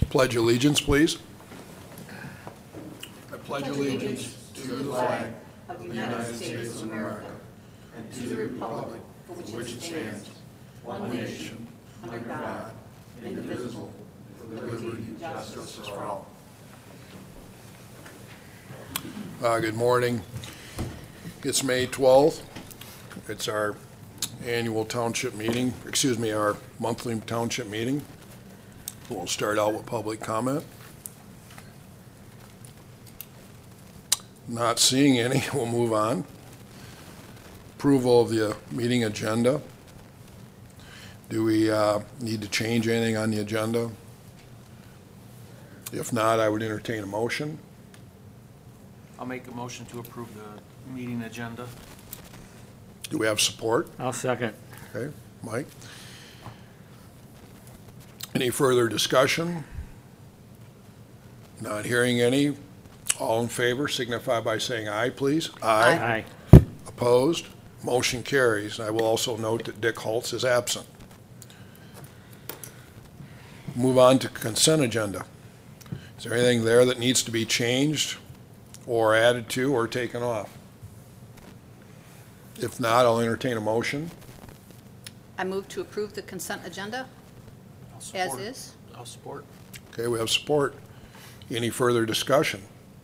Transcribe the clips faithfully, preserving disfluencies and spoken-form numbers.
Pledge allegiance, please. I pledge allegiance to the flag of the United States of America and to the republic for which it stands, one nation, under God, indivisible, with liberty and justice for all. Uh, good morning. It's May twelfth. It's our annual township meeting, excuse me, our monthly township meeting. We'll start out with public comment. Not seeing any, we'll move on. Approval of the meeting agenda. Do we uh, need to change anything on the agenda? If not, I would entertain a motion. I'll make a motion to approve the meeting agenda. Do we have support? I'll second. Okay, Mike? Any further discussion? Not hearing any. All in favor signify by saying aye, please. Aye. Opposed? Motion carries. I will also note that Dick Holtz is absent. Move on to consent agenda. Is there anything there that needs to be changed or added to or taken off? If not, I'll entertain a motion. I move to approve the consent agenda I'll as support. is. I'll support. Okay, we have support. Any further discussion?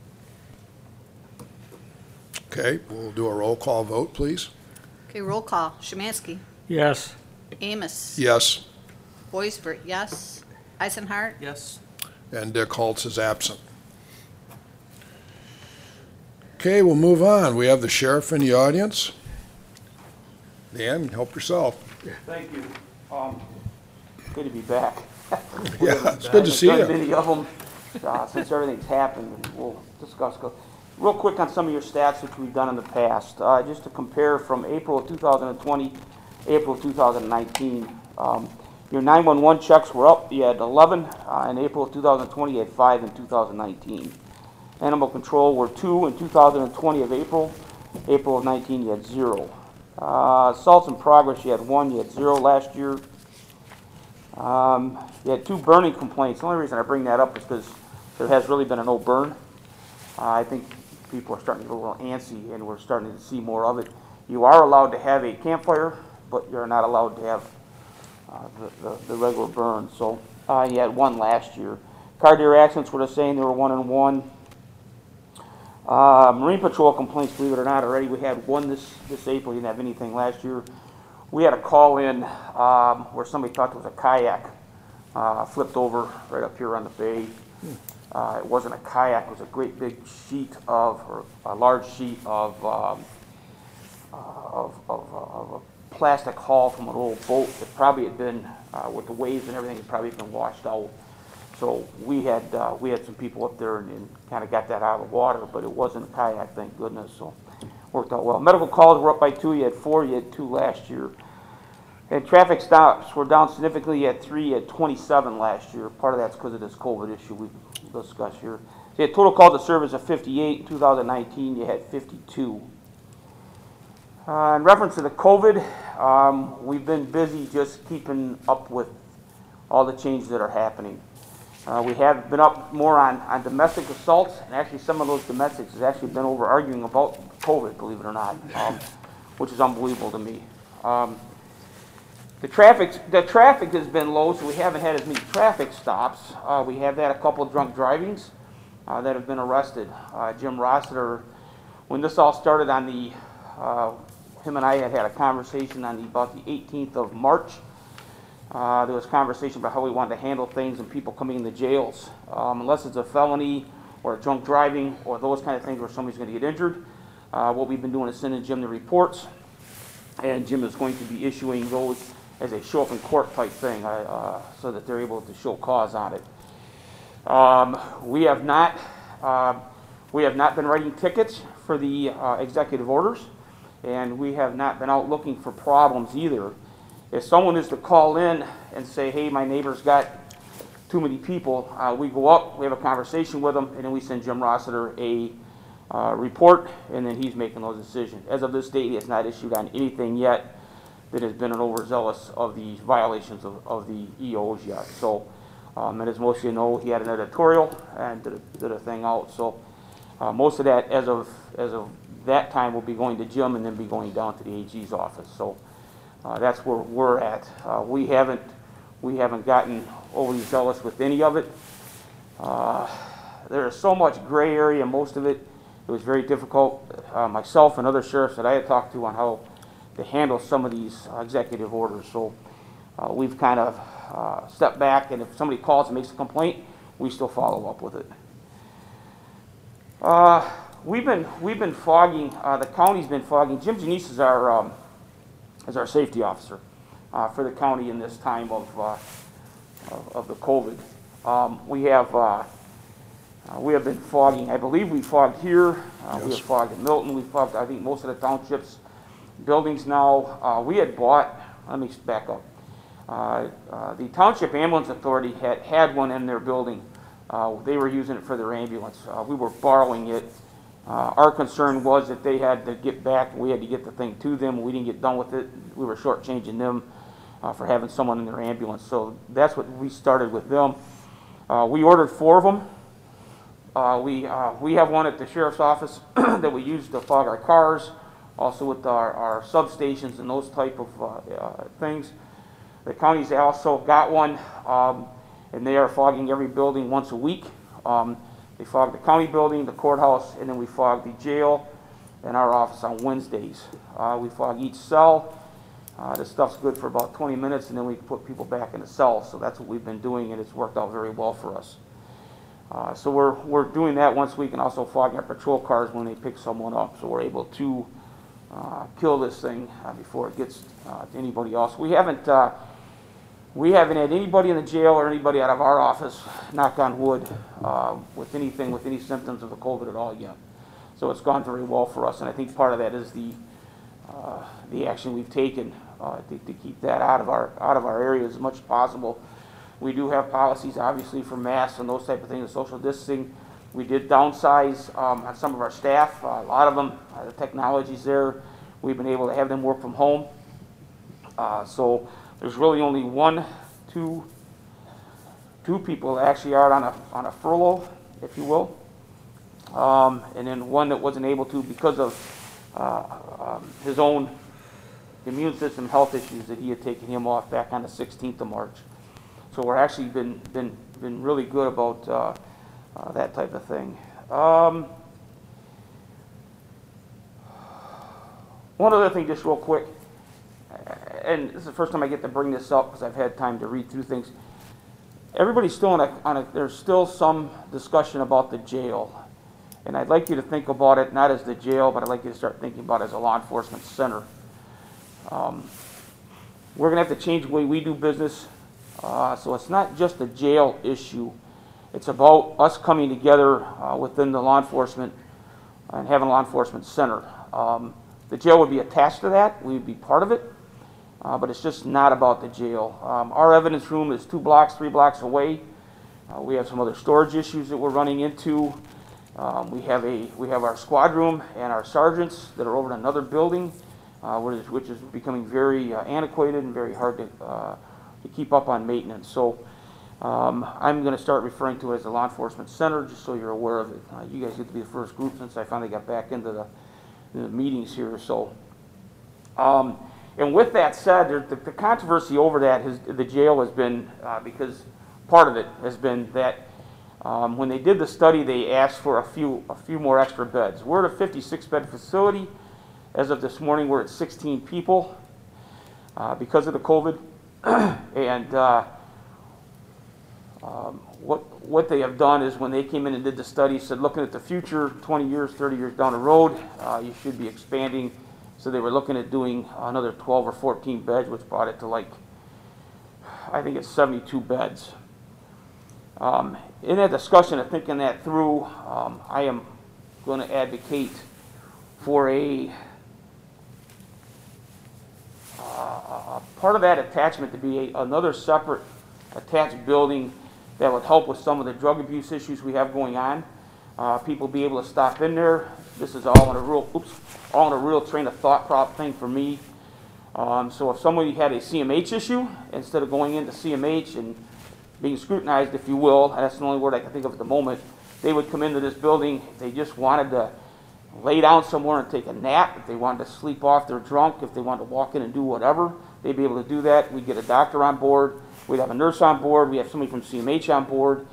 Okay, we'll do a roll call vote, please. Okay, roll call. Szymanski. Yes. Amos. Yes, Boisvert, yes. Eisenhart. Yes. and Dick Holtz is absent. Okay, we'll move on. We have the sheriff in the audience. Dan, help yourself. Thank you. Um, good to be back. Yeah, it's good to see I've done you. many of them uh, since everything's happened, and we'll discuss. Go. Real quick on some of your stats which we've done in the past, uh, just to compare from April of two thousand twenty, April of two thousand nineteen. Um, your nine one one checks were up. You had eleven uh, in April of two thousand twenty. You had five in two thousand nineteen. Animal control were two in two thousand twenty of April. April of nineteen, you had zero. Uh, assaults in progress, you had one. You had zero last year. Um, you had two burning complaints. The only reason I bring that up is because there has really been a no burn. Uh, I think people are starting to get a little antsy, and we're starting to see more of it. You are allowed to have a campfire, but you're not allowed to have uh, the, the, the regular burn. So uh, you had one last year. Car deer accidents were the same. They were one and one. Uh, Marine Patrol complaints, believe it or not, already we had one this, this April. We didn't have anything last year. We had a call in um, where somebody thought there was a kayak uh, flipped over right up here on the bay. Uh, it wasn't a kayak, it was a great big sheet of, or a large sheet of, um, uh, of, of, uh, of a plastic hull from an old boat that probably had been, uh, with the waves and everything, had probably been washed out. So we had uh, we had some people up there and, and kind of got that out of the water, but it wasn't a kayak, thank goodness. So worked out well. Medical calls were up by two. You had four. You had two last year. And traffic stops were down significantly. You had three. You had twenty-seven last year. Part of that's because of this COVID issue we've discussed here. So you had total calls to service of fifty-eight. In two thousand nineteen, you had fifty-two. Uh, in reference to the COVID, um, we've been busy just keeping up with all the changes that are happening. Uh, we have been up more on, on domestic assaults, and actually some of those domestics has actually been over arguing about COVID, believe it or not, um, which is unbelievable to me. Um, the traffic the traffic has been low, so we haven't had as many traffic stops. Uh, we have had a couple of drunk drivings uh, that have been arrested. Uh, Jim Rossiter, when this all started on the, uh, him and I had had a conversation on the, about the eighteenth of March. Uh, there was conversation about how we wanted to handle things and people coming into jails. Um, unless it's a felony or drunk driving or those kind of things where somebody's going to get injured, uh, what we've been doing is sending Jim the reports, and Jim is going to be issuing those as a show up in court type thing, uh, so that they're able to show cause on it. Um, we have not uh, we have not been writing tickets for the uh, executive orders, and we have not been out looking for problems either. If someone is to call in and say, hey, my neighbor's got too many people, uh, we go up, we have a conversation with them, and then we send Jim Rossiter a uh, report, and then he's making those decisions. As of this date, he has not issued on anything yet that has been an overzealous of the violations of, of the E Os yet. So Um, and as most of you know, he had an editorial and did a, did a thing out. So uh, most of that, as of as of that time, will be going to Jim and then be going down to the A G's office. So uh, that's where we're at. Uh, we haven't we haven't gotten overly zealous with any of it. Uh, there is so much gray area. Most of it, it was very difficult. Uh, myself and other sheriffs that I had talked to on how to handle some of these uh, executive orders. So uh, we've kind of uh, stepped back, and if somebody calls and makes a complaint, we still follow up with it. Uh, we've been we've been fogging. Uh, the county's been fogging. Jim Janice is our um, is our safety officer uh, for the county in this time of uh, of, of the COVID. Um, we have uh, uh, we have been fogging. I believe we fogged here. Uh, Yes. We have fogged in Milton. We fogged, I think, most of the townships buildings now. Uh, we had bought. Let me back up. Uh, uh, the Township Ambulance Authority had had one in their building. Uh, they were using it for their ambulance. Uh, we were borrowing it. Uh, our concern was that they had to get back, and we had to get the thing to them. We didn't get done with it. We were shortchanging them uh, for having someone in their ambulance. So that's what we started with them. Uh, we ordered four of them. Uh, we uh, we have one at the sheriff's office that we use to fog our cars, also with our, our substations and those type of uh, uh, things. The county's also got one, um, and they are fogging every building once a week. Um, they fog the county building, the courthouse, and then we fog the jail and our office on Wednesdays. Uh, we fog each cell. Uh, this stuff's good for about twenty minutes, and then we put people back in the cell. So that's what we've been doing, and it's worked out very well for us. Uh, so we're we're doing that once a week, and also fogging our patrol cars when they pick someone up, so we're able to uh, kill this thing uh, before it gets uh, to anybody else. We haven't uh, we haven't had anybody in the jail or anybody out of our office, knock on wood, uh, with anything with any symptoms of the COVID at all yet. So it's gone very well for us, and I think part of that is the uh, the action we've taken uh, to, to keep that out of our out of our area as much as possible. We do have policies, obviously, for masks and those type of things, and social distancing. We did downsize um, on some of our staff. Uh, a lot of them, uh, the technology's there. We've been able to have them work from home. Uh, so there's really only one, two, two people that actually are on a on a furlough, if you will, um, and then one that wasn't able to because of uh, um, his own immune system health issues that he had taken him off back on the sixteenth of March. So we're actually been been been really good about uh, uh, that type of thing. Um, one other thing, just real quick, and this is the first time I get to bring this up because I've had time to read through things. Everybody's still on a, on a there's still some discussion about the jail, and I'd like you to think about it not as the jail, but I'd like you to start thinking about it as a law enforcement center. Um, we're going to have to change the way we do business. Uh, so it's not just a jail issue. It's about us coming together uh, within the law enforcement and having a law enforcement center. Um, the jail would be attached to that. We would be part of it. Uh, but it's just not about the jail. Um, our evidence room is two blocks, three blocks away. Uh, we have some other storage issues that we're running into. Um, we have a we have our squad room and our sergeants that are over in another building, uh, which, is, which is becoming very uh, antiquated and very hard to uh, to keep up on maintenance. So um, I'm going to start referring to it as a law enforcement center, just so you're aware of it. Uh, you guys get to be the first group since I finally got back into the, the meetings here. So, um, and with that said, there, the, the controversy over that has the jail has been uh, because part of it has been that um, when they did the study, they asked for a few a few more extra beds. We're at a fifty-six bed facility. As of this morning, we're at sixteen people uh, because of the COVID. and uh, um, what what they have done is when they came in and did the study, said looking at the future, twenty years, thirty years down the road, uh, you should be expanding. So they were looking at doing another twelve or fourteen beds, which brought it to like, I think it's seventy-two beds. Um, in that discussion of thinking that through, um, I am going to advocate for a Uh, part of that attachment to be a, another separate attached building that would help with some of the drug abuse issues we have going on. Uh, people be able to stop in there. This is all in a real, oops, all in a real train of thought prop thing for me. Um, so if somebody had a C M H issue, instead of going into C M H and being scrutinized, if you will, and that's the only word I can think of at the moment. They would come into this building, they just wanted to lay down somewhere and take a nap. If they wanted to sleep off, they're drunk. If they wanted to walk in and do whatever, they'd be able to do that. We'd get a doctor on board. We'd have a nurse on board. We have somebody from C M H on board.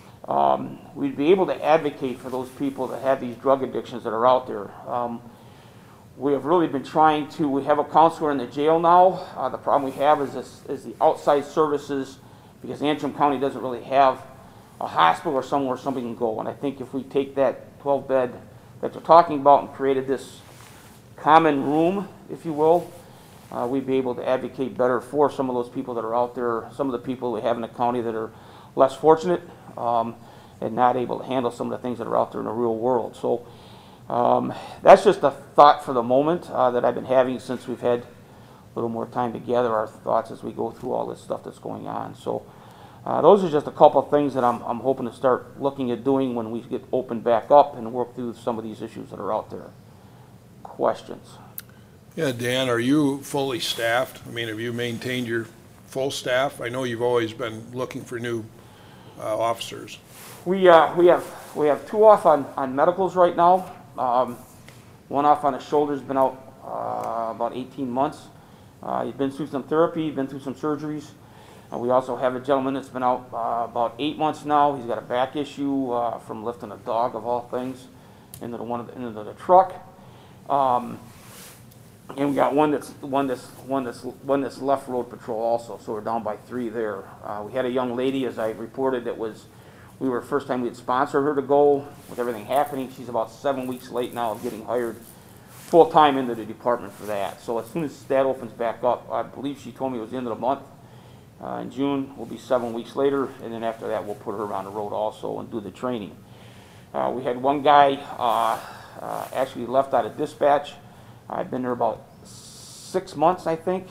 Um, we'd be able to advocate for those people that have these drug addictions that are out there. Um, we have really been trying to, we have a counselor in the jail now. Uh, the problem we have is, this, is the outside services, because Antrim County doesn't really have a hospital or somewhere somebody can go. And I think if we take that twelve bed that they're talking about and created this common room, if you will, uh, we'd be able to advocate better for some of those people that are out there, some of the people we have in the county that are less fortunate um, and not able to handle some of the things that are out there in the real world. So um, that's just a thought for the moment uh, that I've been having since we've had a little more time to gather our thoughts as we go through all this stuff that's going on. So uh, those are just a couple of things that I'm, I'm hoping to start looking at doing when we get opened back up and work through some of these issues that are out there. Questions? Yeah, Dan, are you fully staffed? I mean, have you maintained your full staff? I know you've always been looking for new uh, officers. We uh, we have we have two off on, on medicals right now. Um, one off on his shoulder's been out uh, about eighteen months. Uh, he's been through some therapy, been through some surgeries. Uh, we also have a gentleman that's been out uh, about eight months now. He's got a back issue uh, from lifting a dog, of all things, into the one into the truck. Um, and we got one that's one that's one that's one that's left road patrol also. So we're down by three there. Uh, we had a young lady, as I reported, that was we were the first time we had sponsored her to go. With everything happening, she's about seven weeks late now of getting hired full time into the department for that. So as soon as that opens back up, I believe she told me it was the end of the month. Uh, in June, will be seven weeks later, and then after that, we'll put her on the road also and do the training. Uh, we had one guy uh, uh, actually left out of dispatch. I've been there about six months, I think,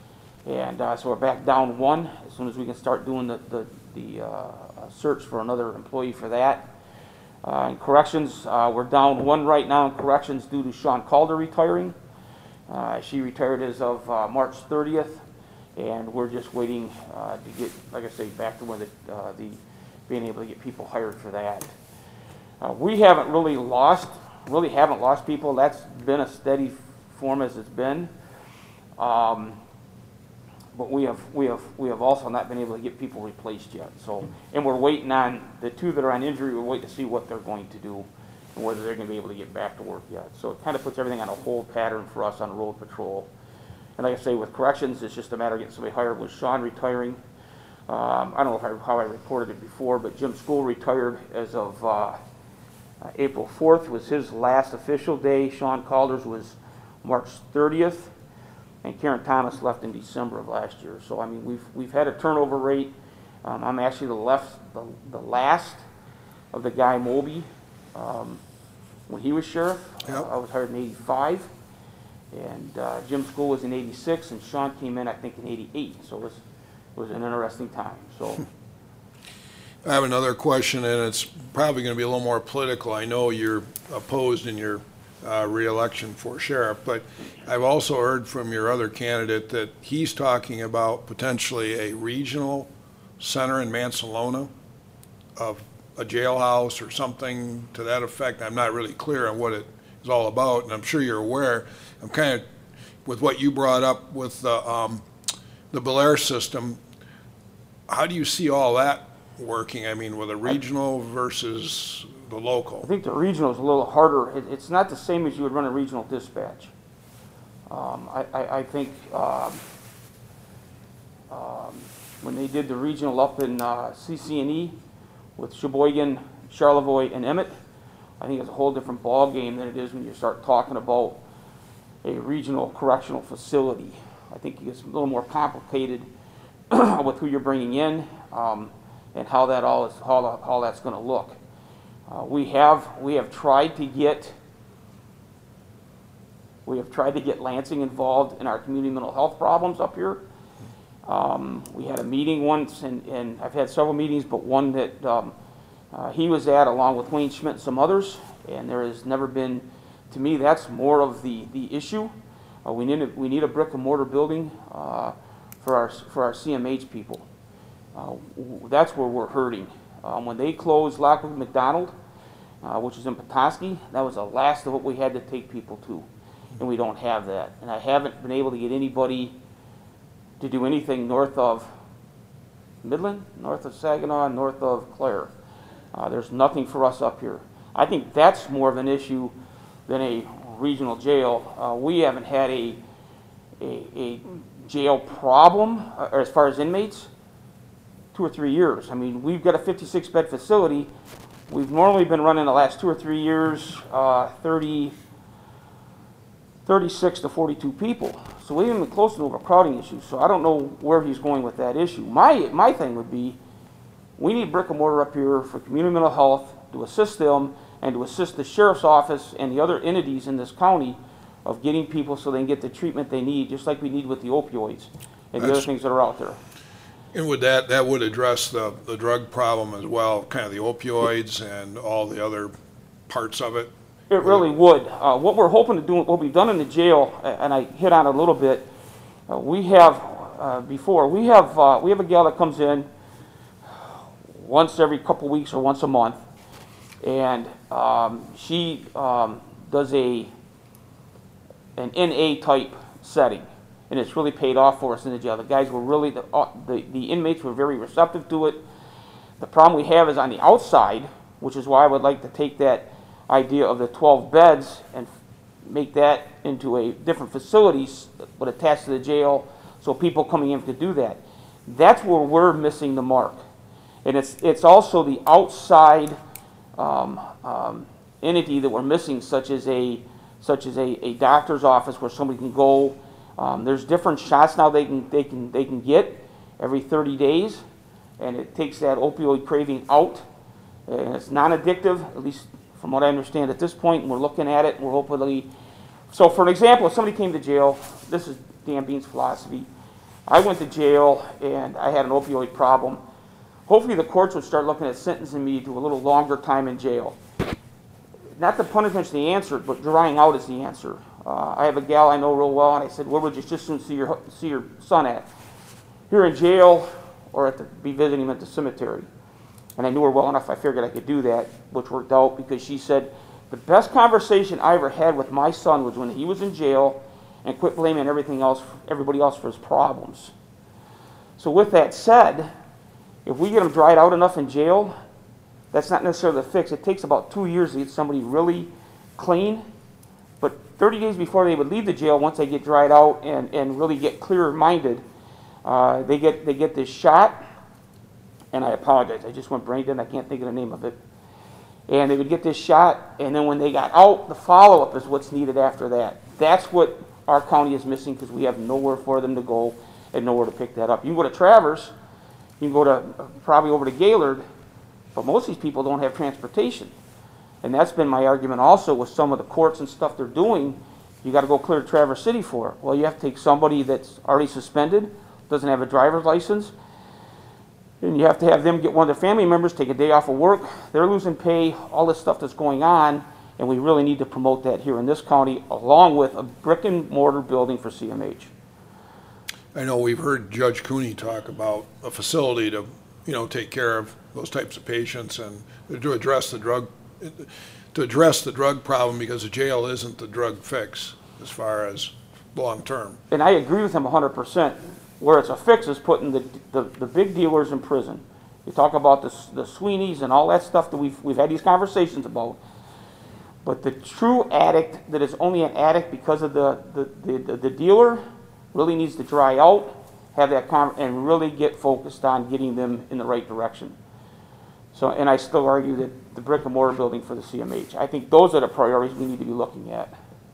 and uh, so we're back down one as soon as we can start doing the the, the uh, search for another employee for that. Uh, in corrections, uh, we're down one right now in corrections due to Sean Calder retiring. Uh, she retired as of uh, March thirtieth. And we're just waiting uh, to get, like I say, back to when the, uh, the being able to get people hired for that. Uh, we haven't really lost, really haven't lost people. That's been a steady form as it's been. Um, but we have, we have, we have also not been able to get people replaced yet. So, and we're waiting on the two that are on injury. We're waiting to see what they're going to do and whether they're going to be able to get back to work yet. So it kind of puts everything on a hold pattern for us on road patrol. And like I say, with corrections, it's just a matter of getting somebody hired. With Sean retiring, um, I don't know if I, how I reported it before, but Jim School retired as of uh, uh, April fourth was his last official day. Sean Calder's was March thirtieth, and Karen Thomas left in December of last year. So I mean, we've we've had a turnover rate. Um, I'm actually the left the, the last of the guy Moby um, when he was sheriff. Yep. Uh, I was hired in eighty-five. And uh, Jim School was in eighty-six, and Sean came in, I think, in eighty-eight. So it was, it was an interesting time. So, I have another question, and it's probably going to be a little more political. I know you're opposed in your uh, reelection for sheriff, but I've also heard from your other candidate that he's talking about potentially a regional center in Mansalona of a jailhouse or something to that effect. I'm not really clear on what it is all about, and I'm sure you're aware. I'm kind of, with what you brought up with the, um, the Belair system, how do you see all that working? I mean, with a regional versus the I local? think the regional is a little harder. It, it's not the same as you would run a regional dispatch. Um, I, I, I think um, um, when they did the regional up in uh, C C and E with Sheboygan, Charlevoix, and Emmett, I think it's a whole different ball game than it is when you start talking about a regional correctional facility. I think it gets a little more complicated with who you're bringing in um, and how that all is how, how that's going to look. Uh, we have we have tried to get we have tried to get Lansing involved in our community mental health problems up here. Um, we had a meeting once, and, and I've had several meetings, but one that um, uh, he was at along with Wayne Schmidt and some others, and there has never been. To me, that's more of the, the issue. Uh, we need a, we need a brick and mortar building uh, for our for our C M H people. Uh, w- That's where we're hurting. Um, When they closed Lockwood McDonald, uh, which is in Petoskey, that was the last of what we had to take people to, and we don't have that. And I haven't been able to get anybody to do anything north of Midland, north of Saginaw, north of Clare. Uh, There's nothing for us up here. I think that's more of an issue than a regional jail. Uh, We haven't had a, a, a jail problem, uh, or as far as inmates, two or three years. I mean, we've got a fifty-six bed facility. We've normally been running the last two or three years, uh, thirty, thirty-six to forty-two people. So we haven't been close to an overcrowding issue. So I don't know where he's going with that issue. My, my thing would be, we need brick and mortar up here for community mental health to assist them and to assist the sheriff's office and the other entities in this county of getting people so they can get the treatment they need, just like we need with the opioids and the other That's- things that are out there. And would that, that would address the, the drug problem as well, kind of the opioids and all the other parts of it? It really would. Uh, what we're hoping to do, what we've done in the jail, a- and I hit on it a little bit, uh, we have, uh, before, we have, uh, we have a gal that comes in once every couple weeks or once a month, and um, she um, does a, an N A type setting, and it's really paid off for us in the jail. The guys were really, the, uh, the, the inmates were very receptive to it. The problem we have is on the outside, which is why I would like to take that idea of the twelve beds and make that into a different facilities, but attached to the jail, so people coming in to do that. That's where we're missing the mark. And it's, it's also the outside um, um, entity that we're missing, such as a, such as a, a doctor's office where somebody can go. Um, there's different shots now they can, they can, they can get every thirty days, and it takes that opioid craving out. And it's non-addictive, at least from what I understand at this point, and we're looking at it, and we're hopefully... So for an example, if somebody came to jail, this is Dan Bean's philosophy. I went to jail, and I had an opioid problem. Hopefully the courts would start looking at sentencing me to a little longer time in jail. Not that punishment's the answer, but drying out is the answer. Uh, I have a gal I know real well, and I said, where would you just soon see your, see your son at? Here in jail, or at the, be visiting him at the cemetery. And I knew her well enough, I figured I could do that, which worked out because she said, the best conversation I ever had with my son was when he was in jail and quit blaming everything else, everybody else for his problems. So with that said, if we get him dried out enough in jail, that's not necessarily the fix. It takes about two years to get somebody really clean. But thirty days before they would leave the jail, once they get dried out and, and really get clear-minded, uh, they get they get this shot. And I apologize, I just went brain dead, I can't think of the name of it. And they would get this shot, and then when they got out, the follow-up is what's needed after that. That's what our county is missing because we have nowhere for them to go and nowhere to pick that up. You can go to Traverse, you can go to, uh, probably over to Gaylord, but most of these people don't have transportation. And that's been my argument also with some of the courts and stuff they're doing. You got to go clear to Traverse City for it. Well, you have to take somebody that's already suspended, doesn't have a driver's license, and you have to have them get one of their family members, take a day off of work. They're losing pay, all this stuff that's going on, and we really need to promote that here in this county, along with a brick and mortar building for C M H. I know we've heard Judge Cooney talk about a facility to, you know, take care of those types of patients and to address the drug, to address the drug problem, because the jail isn't the drug fix as far as long term. And I agree with him one hundred percent. Where it's a fix is putting the, the, the big dealers in prison. You talk about the, the Sweeneys and all that stuff that we've, we've had these conversations about. But the true addict that is only an addict because of the, the, the, the, the dealer really needs to dry out, have that con- and really get focused on getting them in the right direction. So, and I still argue that the brick and mortar building for the C M H. I think those are the priorities we need to be looking at.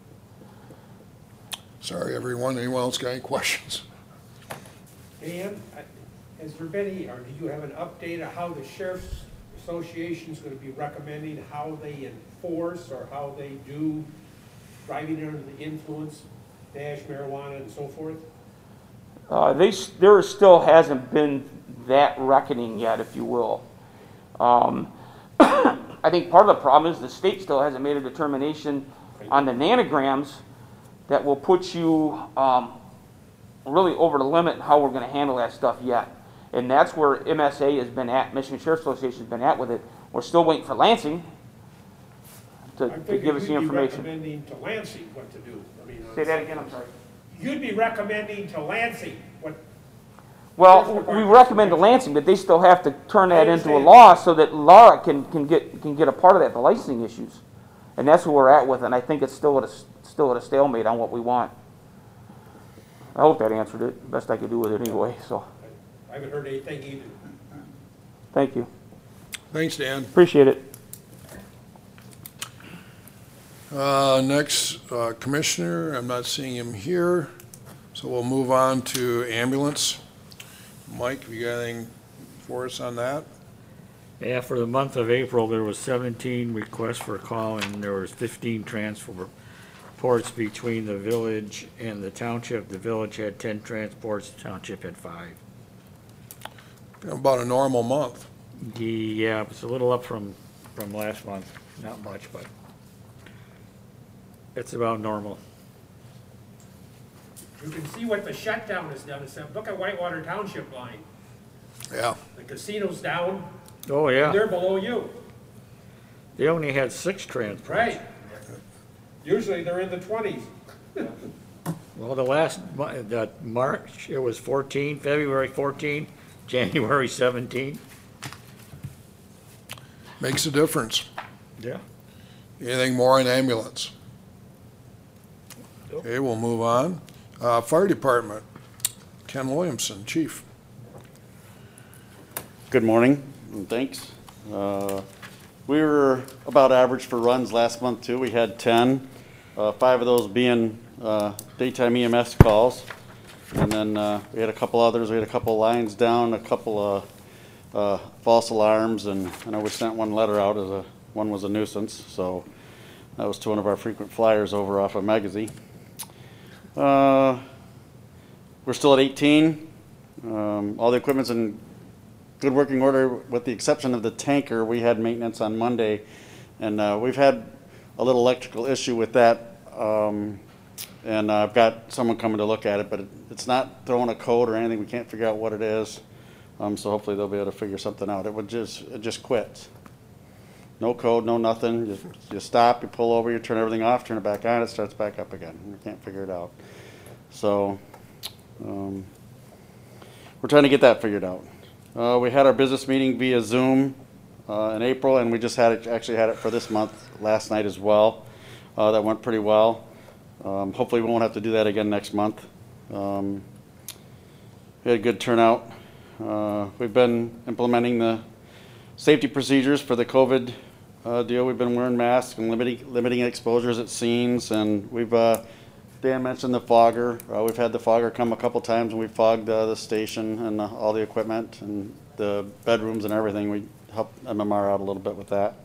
Sorry, everyone. Anyone else got any questions? Dan, I- has there been any, or do you have an update of how the Sheriff's Association is going to be recommending how they enforce or how they do driving under the influence, dash, marijuana, and so forth? Uh, they, s- there still hasn't been that reckoning yet, if you will. Um, I think part of the problem is the state still hasn't made a determination on the nanograms that will put you um, really over the limit in how we're going to handle that stuff yet. And that's where M S A has been at, Michigan Sheriff's Association has been at with it. We're still waiting for Lansing to, I to figured give us the you'd be information. recommending to Lansing what to do. I mean, Say that again, I'm sorry. You'd be recommending to Lansing what, Well, we recommend to Lansing, but they still have to turn that I into a understand. law so that Laura can, can get, can get a part of that, the licensing issues. And that's where we're at with it, and I think it's still at a, still at a stalemate on what we want. I hope that answered it, best I could do with it anyway, so, I haven't heard anything either. thank you. Thanks, Dan. Appreciate it. Uh, Next, uh, Commissioner, I'm not seeing him here, so we'll move on to ambulance. Mike, have you got anything for us on that? Yeah, for the month of April, there was seventeen requests for call, and there was fifteen transports between the village and the township. The village had ten transports, the township had five. About a normal month. Yeah, it's a little up from, from last month, not much, but it's about normal. You can see what the shutdown has done. It's, look at Whitewater Township line. Yeah. The casino's down, Oh, and yeah, they're below you. they only had six transports. Right. Usually they're in the twenties. Well, the last, mo- the March, it was fourteen, February fourteen, January seventeen. Makes a difference. Yeah. Anything more on ambulance? Okay, we'll move on. Uh, Fire Department, Ken Williamson, Chief. Good morning, and thanks. Uh, We were about average for runs last month too. We had ten, uh, five of those being uh, daytime E M S calls. And then uh, we had a couple others. We had a couple lines down, a couple of uh, false alarms, and I know we sent one letter out as a, one was a nuisance, so that was to one of our frequent flyers over off of Magazie. Uh, We're still at eighteen. Um, All the equipment's in good working order, with the exception of the tanker. We had maintenance on Monday, and uh, we've had a little electrical issue with that. Um, and uh, I've got someone coming to look at it, but it, it's not throwing a code or anything. We can't figure out what it is. Um, so hopefully they'll be able to figure something out. It would just, it just quits. No code, no nothing. You, you stop, you pull over, you turn everything off, turn it back on, it starts back up again. We can't figure it out. So um, we're trying to get that figured out. Uh, we had our business meeting via Zoom uh, in April, and we just had it, actually had it for this month last night as well. Uh, that went pretty well. Um, hopefully we won't have to do that again next month. Um, we had a good turnout. Uh, we've been implementing the safety procedures for the COVID uh, deal. We've been wearing masks and limiting, limiting exposures at scenes, and we've, uh, Dan mentioned the fogger. Uh, we've had the fogger come a couple times, and we fogged uh, the station and uh, all the equipment and the bedrooms and everything. We helped M M R out a little bit with that.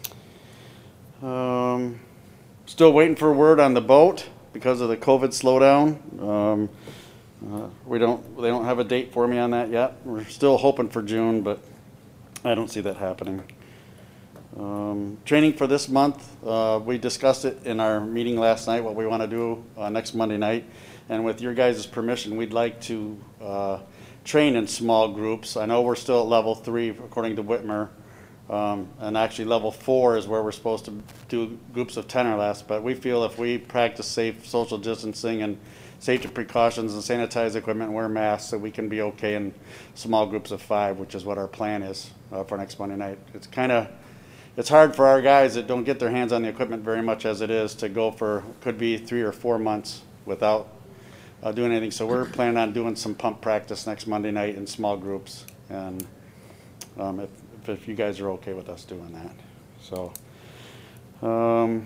Um, still waiting for word on the boat because of the COVID slowdown. Um, uh, we don't, they don't have a date for me on that yet. We're still hoping for June, but I don't see that happening. Um, training for this month, uh, we discussed it in our meeting last night, what we want to do uh, next Monday night. And with your guys' permission, we'd like to uh, train in small groups. I know we're still at level three according to Whitmer. Um, and actually level four is where we're supposed to do groups of ten or less. But we feel if we practice safe social distancing and safety precautions and sanitize equipment and wear masks, that we can be okay in small groups of five, which is what our plan is uh, for next Monday night. It's kind of, it's hard for our guys that don't get their hands on the equipment very much as it is to go for, could be three or four months without uh, doing anything. So we're planning on doing some pump practice next Monday night in small groups. And um, if, if you guys are okay with us doing that. So, um,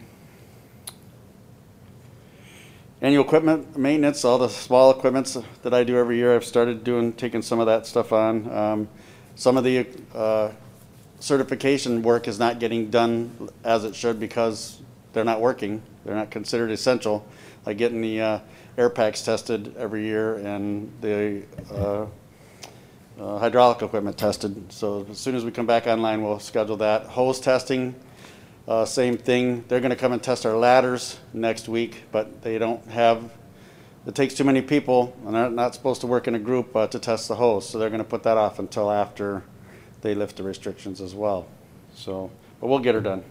annual equipment maintenance, all the small equipments that I do every year, I've started doing, taking some of that stuff on. Um, some of the uh, certification work is not getting done as it should because they're not working. They're not considered essential, like getting the uh, air packs tested every year and the uh, uh, hydraulic equipment tested. So as soon as we come back online, we'll schedule that. Hose testing, uh, same thing. They're going to come and test our ladders next week, but they don't have it takes too many people, and they're not supposed to work in a group uh, to test the hose, so they're going to put that off until after they lift the restrictions as well. So, but we'll get her done.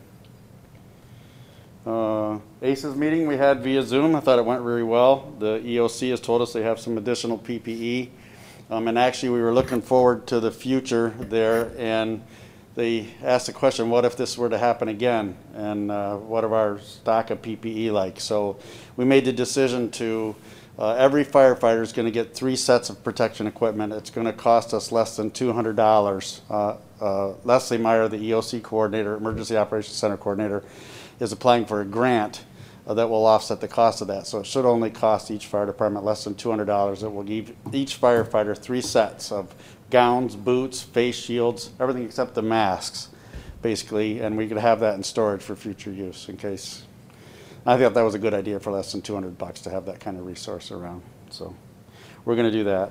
Uh, A C Es meeting we had via Zoom. I thought it went really well. The E O C has told us they have some additional P P E. Um, and actually we were looking forward to the future there, and they asked the question, what if this were to happen again? And uh, what of our stock of P P E like? So we made the decision to, uh, every firefighter is going to get three sets of protection equipment. It's going to cost us less than two hundred dollars. Uh, uh, Leslie Meyer, the E O C coordinator, Emergency Operations Center coordinator, is applying for a grant uh, that will offset the cost of that. So it should only cost each fire department less than two hundred dollars. It will give each firefighter three sets of gowns, boots, face shields, everything except the masks, basically, and we could have that in storage for future use in case. I thought that was a good idea for less than two hundred bucks to have that kind of resource around. So we're going to do that.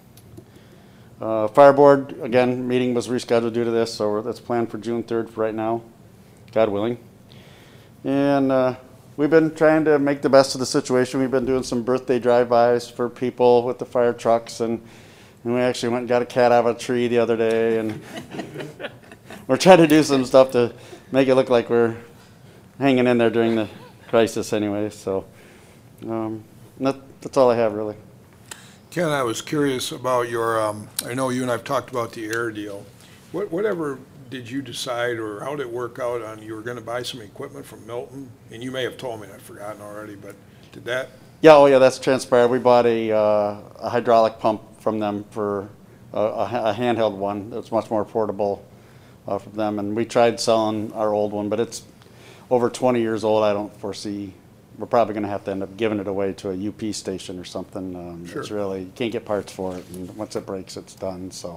Uh, Fire Board, again, meeting was rescheduled due to this, so that's planned for June third for right now, God willing. And uh, we've been trying to make the best of the situation. We've been doing some birthday drive-bys for people with the fire trucks, and, and we actually went and got a cat out of a tree the other day, and we're trying to do some stuff to make it look like we're hanging in there during the crisis anyway. So um, that, that's all I have, really. Ken, I was curious about your, um, I know you and I've talked about the air deal. What, whatever did you decide, or how did it work out on, you were going to buy some equipment from Milton? And you may have told me, and I've forgotten already, but did that? Yeah, oh yeah, that's transpired. We bought a, uh, a hydraulic pump from them for a, a, a handheld one that's much more portable uh, from them. And we tried selling our old one, but it's over twenty years old. I don't foresee, we're probably going to have to end up giving it away to a U P station or something. Um, Sure. It's really, you can't get parts for it, and once it breaks, it's done, so.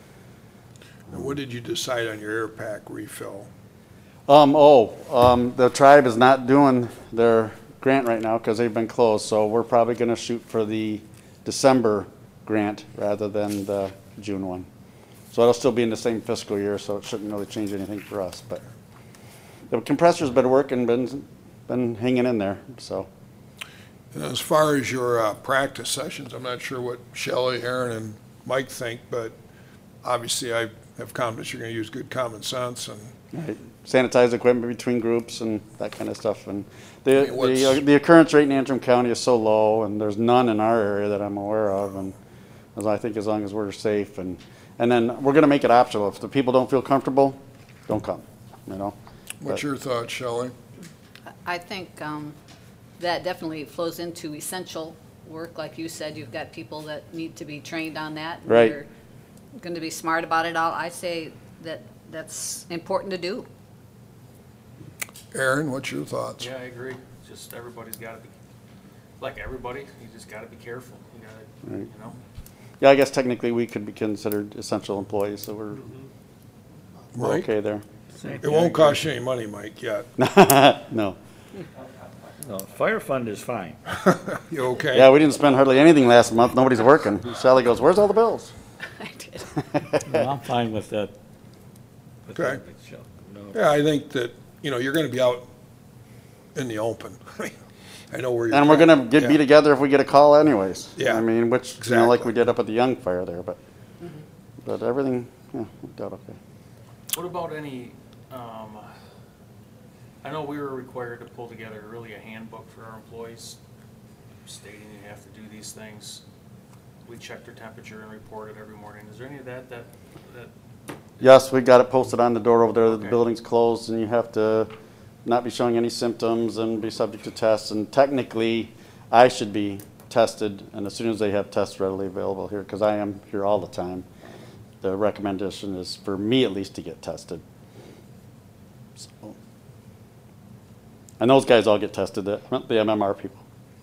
And what did you decide on your air pack refill? Um, oh, um, the tribe is not doing their grant right now because they've been closed, so we're probably going to shoot for the December grant rather than the June one. So it'll still be in the same fiscal year, so it shouldn't really change anything for us. But the compressor's been working, been been hanging in there. So. And as far as your uh, practice sessions, I'm not sure what Shelley, Aaron, and Mike think, but obviously I have confidence you're going to use good common sense and. Right. Sanitize equipment between groups and that kind of stuff. And the I mean, what's- the, uh, the occurrence rate in Antrim County is so low, and there's none in our area that I'm aware of. And as I think as long as we're safe, and and then we're going to make it optional. If the people don't feel comfortable, don't come. You know. What's But- your thoughts, Shelley? I think um, that definitely flows into essential work. Like you said, you've got people that need to be trained on that. and Right. You're going to be smart about it all. I say that that's important to do. Aaron, what's your thoughts? Yeah, I agree. Just everybody's got to be, like everybody, you just got to be careful. You got to, Right. you know. Yeah, I guess technically we could be considered essential employees, so we're, we're Mike? okay there. It won't cost you any money, Mike, yet. No. No, fire fund is fine. You okay? Yeah, we didn't spend hardly anything last month. Nobody's working. Sally goes, "Where's all the bills?" I did. No, I'm fine with that. with Okay. that, Michelle. No. Yeah, I think that, you know, you're going to be out in the open. I know where you're. And we're from. gonna get, Yeah. be together if we get a call anyways. Yeah, I mean, which, you know, like exactly. we did up at the Young Fire there, but, but everything, yeah, worked out okay. What about any, um, I know we were required to pull together really a handbook for our employees stating you have to do these things. We check their temperature and report it every morning. Is there any of that, that, that, Yes, we got it posted on the door over there, that the Okay. building's closed and you have to not be showing any symptoms and be subject to tests. And technically, I should be tested, and as soon as they have tests readily available here, because I am here all the time, the recommendation is for me at least to get tested. So. And those guys all get tested, the, the M M R people.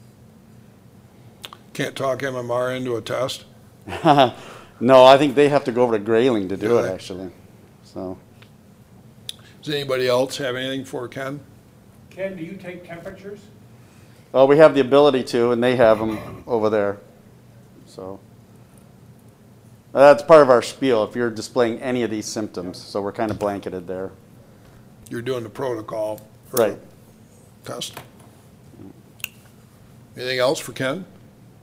Can't talk M M R into a test? No, I think they have to go over to Grayling to do Do it, they? actually. So, Does anybody else have anything for Ken? Ken, do you take temperatures? well, we have the ability to, and they have them over there. So, that's part of our spiel, if you're displaying any of these symptoms. So we're kind of blanketed there. You're doing the protocol Right. test. Anything else for Ken?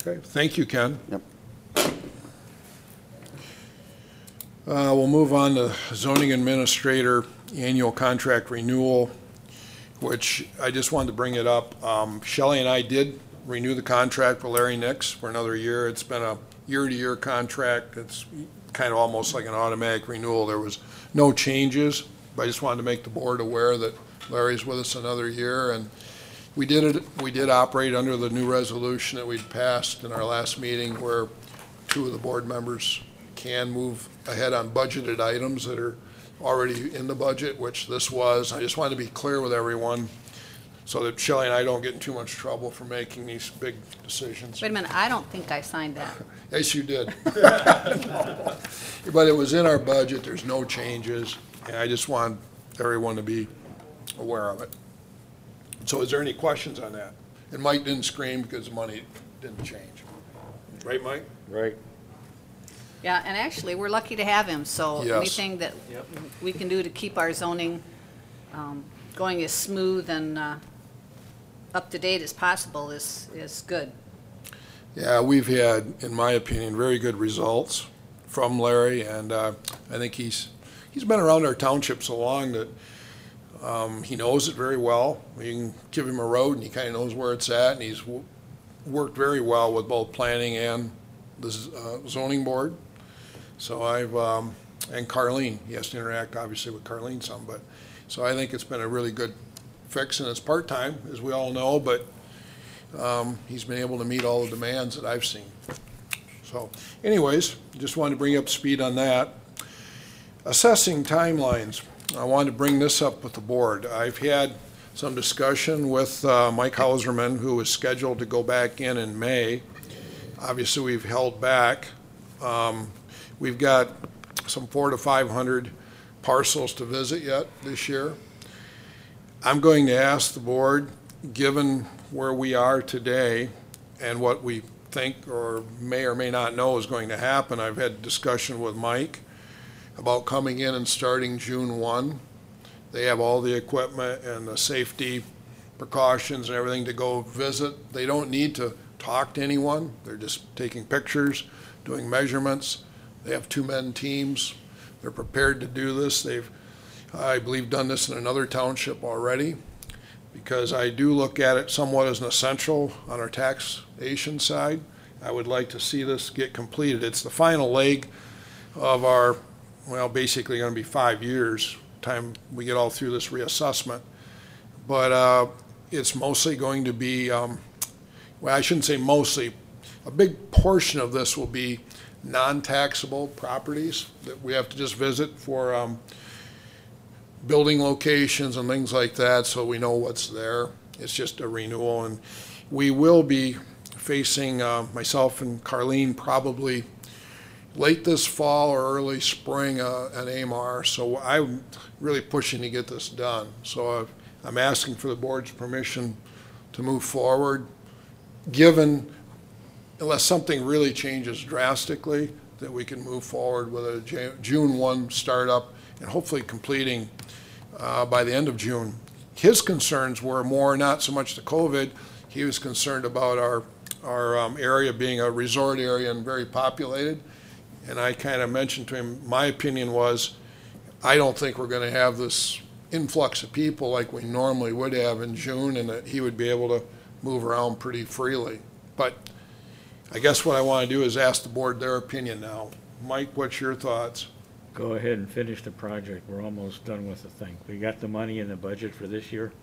Okay, thank you, Ken. Yep. Uh, We'll move on to zoning administrator annual contract renewal, which I just wanted to bring it up. Um, Shelley and I did renew the contract with Larry Nix for another year. It's been a year-to-year contract. It's kind of almost like an automatic renewal. There was no changes, but I just wanted to make the board aware that Larry's with us another year. And we did it, we did operate under the new resolution that we'd passed in our last meeting, where two of the board members can move ahead on budgeted items that are already in the budget, which this was. I just wanted to be clear with everyone so that Shelley and I don't get in too much trouble for making these big decisions. Wait a minute, I don't think I signed that. Yes, you did. But it was in our budget, there's no changes, and I just want everyone to be aware of it. So is there any questions on that? And Mike didn't scream because the money didn't change. Right, Mike? Right. Yeah, and actually, we're lucky to have him, so Yes. anything that Yep. we can do to keep our zoning um, going as smooth and uh, up to date as possible is, is good. Yeah, we've had, in my opinion, very good results from Larry, and uh, I think he's, he's been around our township so long that um, he knows it very well. You can give him a road and he kind of knows where it's at, and he's w- worked very well with both planning and the z- uh, zoning board. So I've, um, and Carleen, he has to interact obviously with Carleen some, but, so I think it's been a really good fix, and it's part-time, as we all know, but um, he's been able to meet all the demands that I've seen. So anyways, just wanted to bring you up to speed on that. Assessing timelines, I wanted to bring this up with the board. I've had some discussion with uh, Mike Hauserman, who is scheduled to go back in in May. Obviously, we've held back. Um, We've got some four to five hundred parcels to visit yet this year. I'm going to ask the board, given where we are today and what we think or may or may not know is going to happen, I've had discussion with Mike about coming in and starting June first. They have all the equipment and the safety precautions and everything to go visit. They don't need to talk to anyone. They're just taking pictures, doing measurements. They have two-men teams. They're prepared to do this. They've, I believe, done this in another township already, because I do look at it somewhat as an essential on our taxation side. I would like to see this get completed. It's the final leg of our, well, basically going to be five years, time we get all through this reassessment. But uh, it's mostly going to be, um, well, I shouldn't say mostly, a big portion of this will be non-taxable properties that we have to just visit for um, building locations and things like that, so we know what's there. It's just a renewal, and we will be facing, uh, myself and Carleen, probably late this fall or early spring, uh, an A M R, so I'm really pushing to get this done. So I've, I'm asking for the board's permission to move forward, given, unless something really changes drastically, that we can move forward with a J- June first startup and hopefully completing uh, by the end of June. His concerns were more not so much the COVID. He was concerned about our, our um, area being a resort area and very populated. And I kind of mentioned to him, my opinion was, I don't think we're going to have this influx of people like we normally would have in June, and that he would be able to move around pretty freely. But I guess what I want to do is ask the board their opinion now. Mike, what's your thoughts? Go ahead and finish the project. We're almost done with the thing. We got the money in the budget for this year.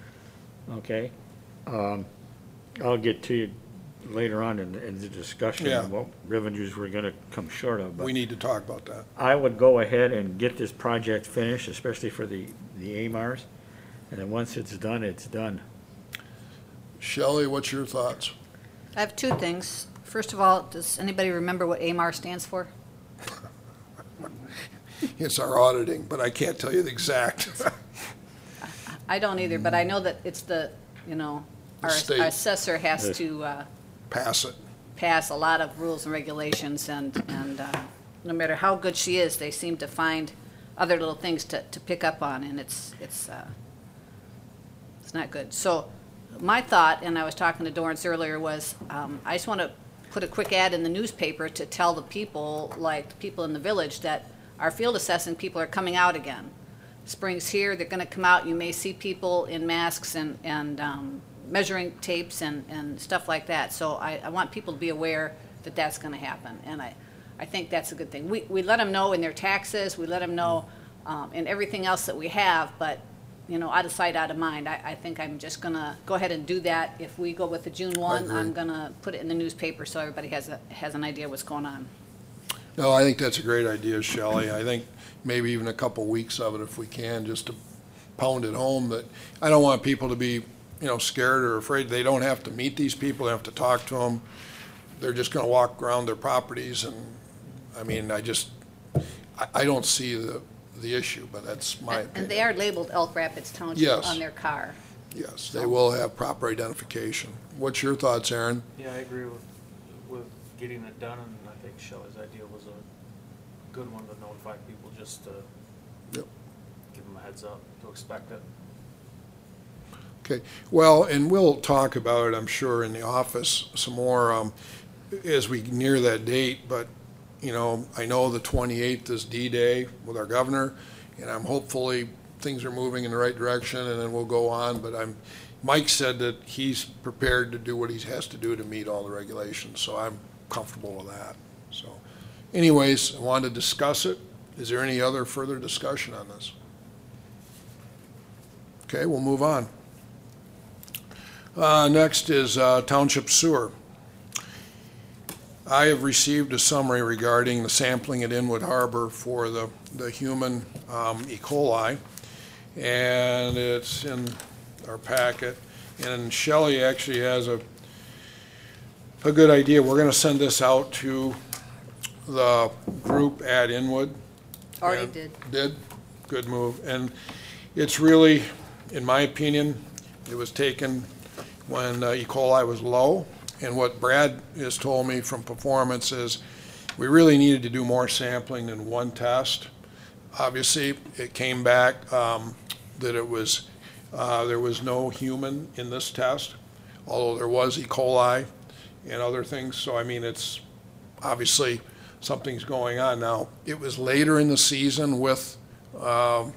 Okay? Um, I'll get to you later on in, in the discussion Yeah. of what revenues we're gonna come short of. But We need to talk about that. I would go ahead and get this project finished, especially for the, the A M Rs. And then once it's done, it's done. Shelley, what's your thoughts? I have two things. First of all, does anybody remember what A M R stands for? It's our auditing, but I can't tell you the exact. I don't either, but I know that it's the, you know, our State. our assessor has Yes. to uh, Pass it. pass a lot of rules and regulations, and, and uh, no matter how good she is, they seem to find other little things to, to pick up on, and it's, it's, uh, it's not good. So my thought, and I was talking to Dorrance earlier, was um, I just want to put a quick ad in the newspaper to tell the people, like the people in the village, that our field assessing people are coming out again. Spring's here, they're gonna come out, you may see people in masks and, and um, measuring tapes and, and stuff like that. So I, I want people to be aware that that's gonna happen, and I, I think that's a good thing. We, we let them know in their taxes, we let them know um, in everything else that we have, but, you know, out of sight, out of mind. I, I think I'm just gonna go ahead and do that. If we go with the June one, agree. I'm gonna put it in the newspaper so everybody has a, has an idea what's going on. No, I think that's a great idea, Shelley. I think maybe even a couple weeks of it if we can, just to pound it home. That I don't want people to be, you know, scared or afraid. They don't have to meet these people, they have to talk to them. They're just gonna walk around their properties, and, I mean, I just, I, I don't see the, the issue, but that's my opinion. And they are labeled Elk Rapids Township Yes. on their car. Yes, they will have proper identification. What's your thoughts, Aaron? Yeah, I agree with, with getting it done, and I think Shelley's idea was a good one to notify people, just to Yep. give them a heads up to expect it. Okay, well, and we'll talk about it, I'm sure, in the office some more um, as we near that date, but, you know, I know the twenty-eighth is D-Day with our governor, and I'm hopefully things are moving in the right direction, and then we'll go on, but I'm, Mike said that he's prepared to do what he has to do to meet all the regulations, so I'm comfortable with that. So, anyways, I wanted to discuss it. Is there any other further discussion on this? Okay, we'll move on. Uh, next is uh, Township Sewer. I have received a summary regarding the sampling at Inwood Harbor for the, the human um, E. coli, and it's in our packet. And Shelley actually has a, a good idea. We're going to send this out to the group at Inwood. Already And- did. Did? Good move. And it's really, in my opinion, it was taken when uh, E. coli was low. And what Brad has told me from Performance is we really needed to do more sampling than one test. Obviously, it came back um, that it was, uh, there was no human in this test, although there was E. coli and other things. So, I mean, it's obviously something's going on. Now, it was later in the season with, um,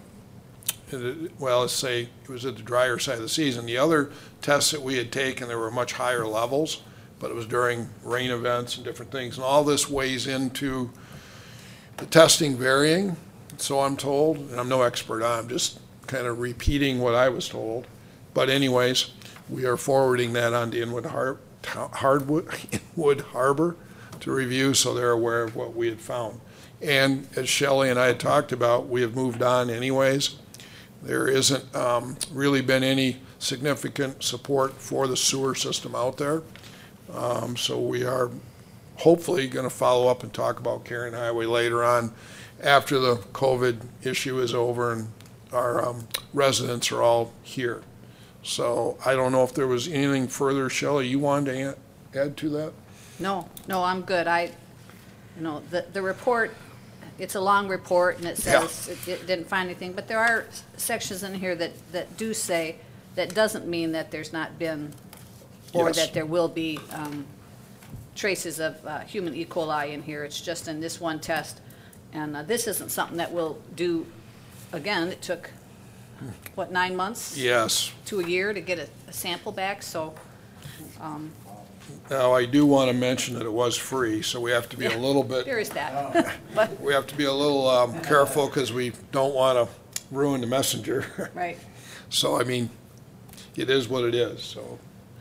it- well, let's say it was at the drier side of the season. The other tests that we had taken, there were much higher levels, but it was during rain events and different things. And all this weighs into the testing varying, so I'm told, and I'm no expert on, I'm just kind of repeating what I was told. But anyways, we are forwarding that on to Inwood Har- Hardwood, Inwood Harbor to review, so they're aware of what we had found. And as Shelley and I had talked about, we have moved on anyways. There isn't um, really been any significant support for the sewer system out there. Um, So we are hopefully going to follow up and talk about Carrion Highway later on after the COVID issue is over and our um, residents are all here. So I don't know if there was anything further, Shelley, you wanted to a- add to that? No, no, I'm good. I, you know, the, the report, it's a long report, and it says it, it didn't find anything, but there are s- sections in here that, that do say, that doesn't mean that there's not been, or Yes. that there will be um, traces of uh, human E. coli in here. It's just in this one test. And uh, this isn't something that we'll do again. It took, what, nine months? Yes. To a year to get a, a sample back, so, um, Now, I do want to mention that it was free, so we have to be a little bit, there is that. But, we have to be a little um, careful because we don't want to ruin the messenger. right. So, I mean, it is what it is, so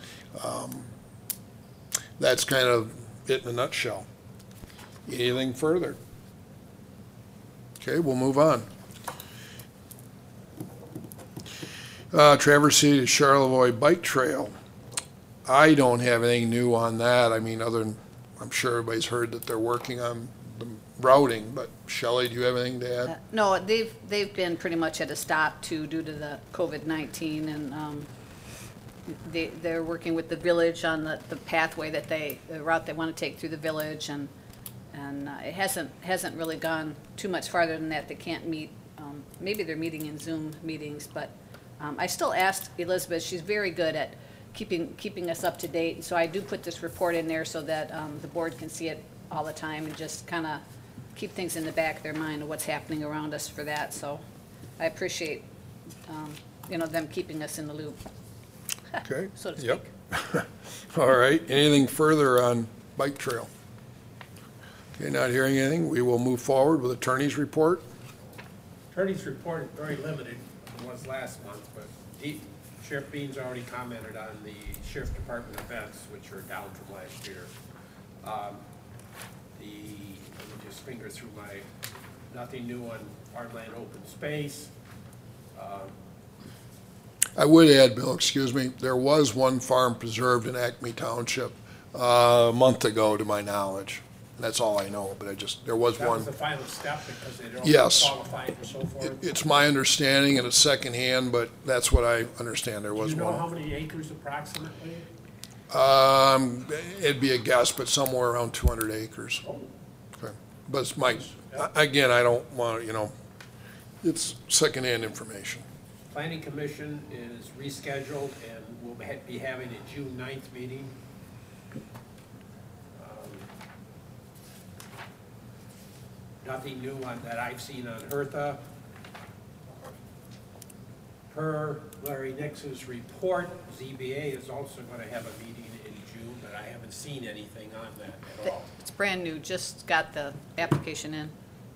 um, that's kind of it in a nutshell. Anything further? Okay, we'll move on. Uh, Traverse City to Charlevoix Bike Trail. I don't have anything new on that. I mean, other than, I'm sure everybody's heard that they're working on the routing, but Shelley, do you have anything to Uh, add? No, they've, they've been pretty much at a stop too, due to the COVID nineteen, and um, they, they're working with the village on the, the pathway that they, the route they want to take through the village, and, and uh, it hasn't, hasn't really gone too much farther than that. They can't meet, um, maybe they're meeting in Zoom meetings, but um, I still asked Elizabeth, she's very good at keeping, keeping us up to date. And so I do put this report in there so that um, the board can see it all the time and just kind of keep things in the back of their mind of what's happening around us for that. So I appreciate, um, you know, them keeping us in the loop, Okay? so to speak. Yep. All right, anything further on bike trail? Okay, not hearing anything, we will move forward with attorney's report. Attorney's report is very limited, it was last month, but he- Sheriff Beans already commented on the Sheriff Department events, which are down from last year. Um, The, let me just finger through my, nothing new on Heartland Open Space. Um, I would add, Bill, excuse me, there was one farm preserved in Acme Township uh, a month ago, to my knowledge. That's all I know, but I just, there was That one. was the final step because they don't Yes. qualify and so It- forth. It's my understanding, and it's secondhand, but that's what I understand, there Do was you know how one. many acres approximately? Um, it'd be a guess, but somewhere around two hundred acres. Oh, Okay. But it's my, again, I don't want, you know, it's secondhand information. Planning Commission is rescheduled and will be- be having a June ninth meeting. Um, Nothing new on, that I've seen on Hertha. Per Larry Nix's report, Z B A is also gonna have a meeting in June, but I haven't seen anything on that at all. It's brand new, just got the application in.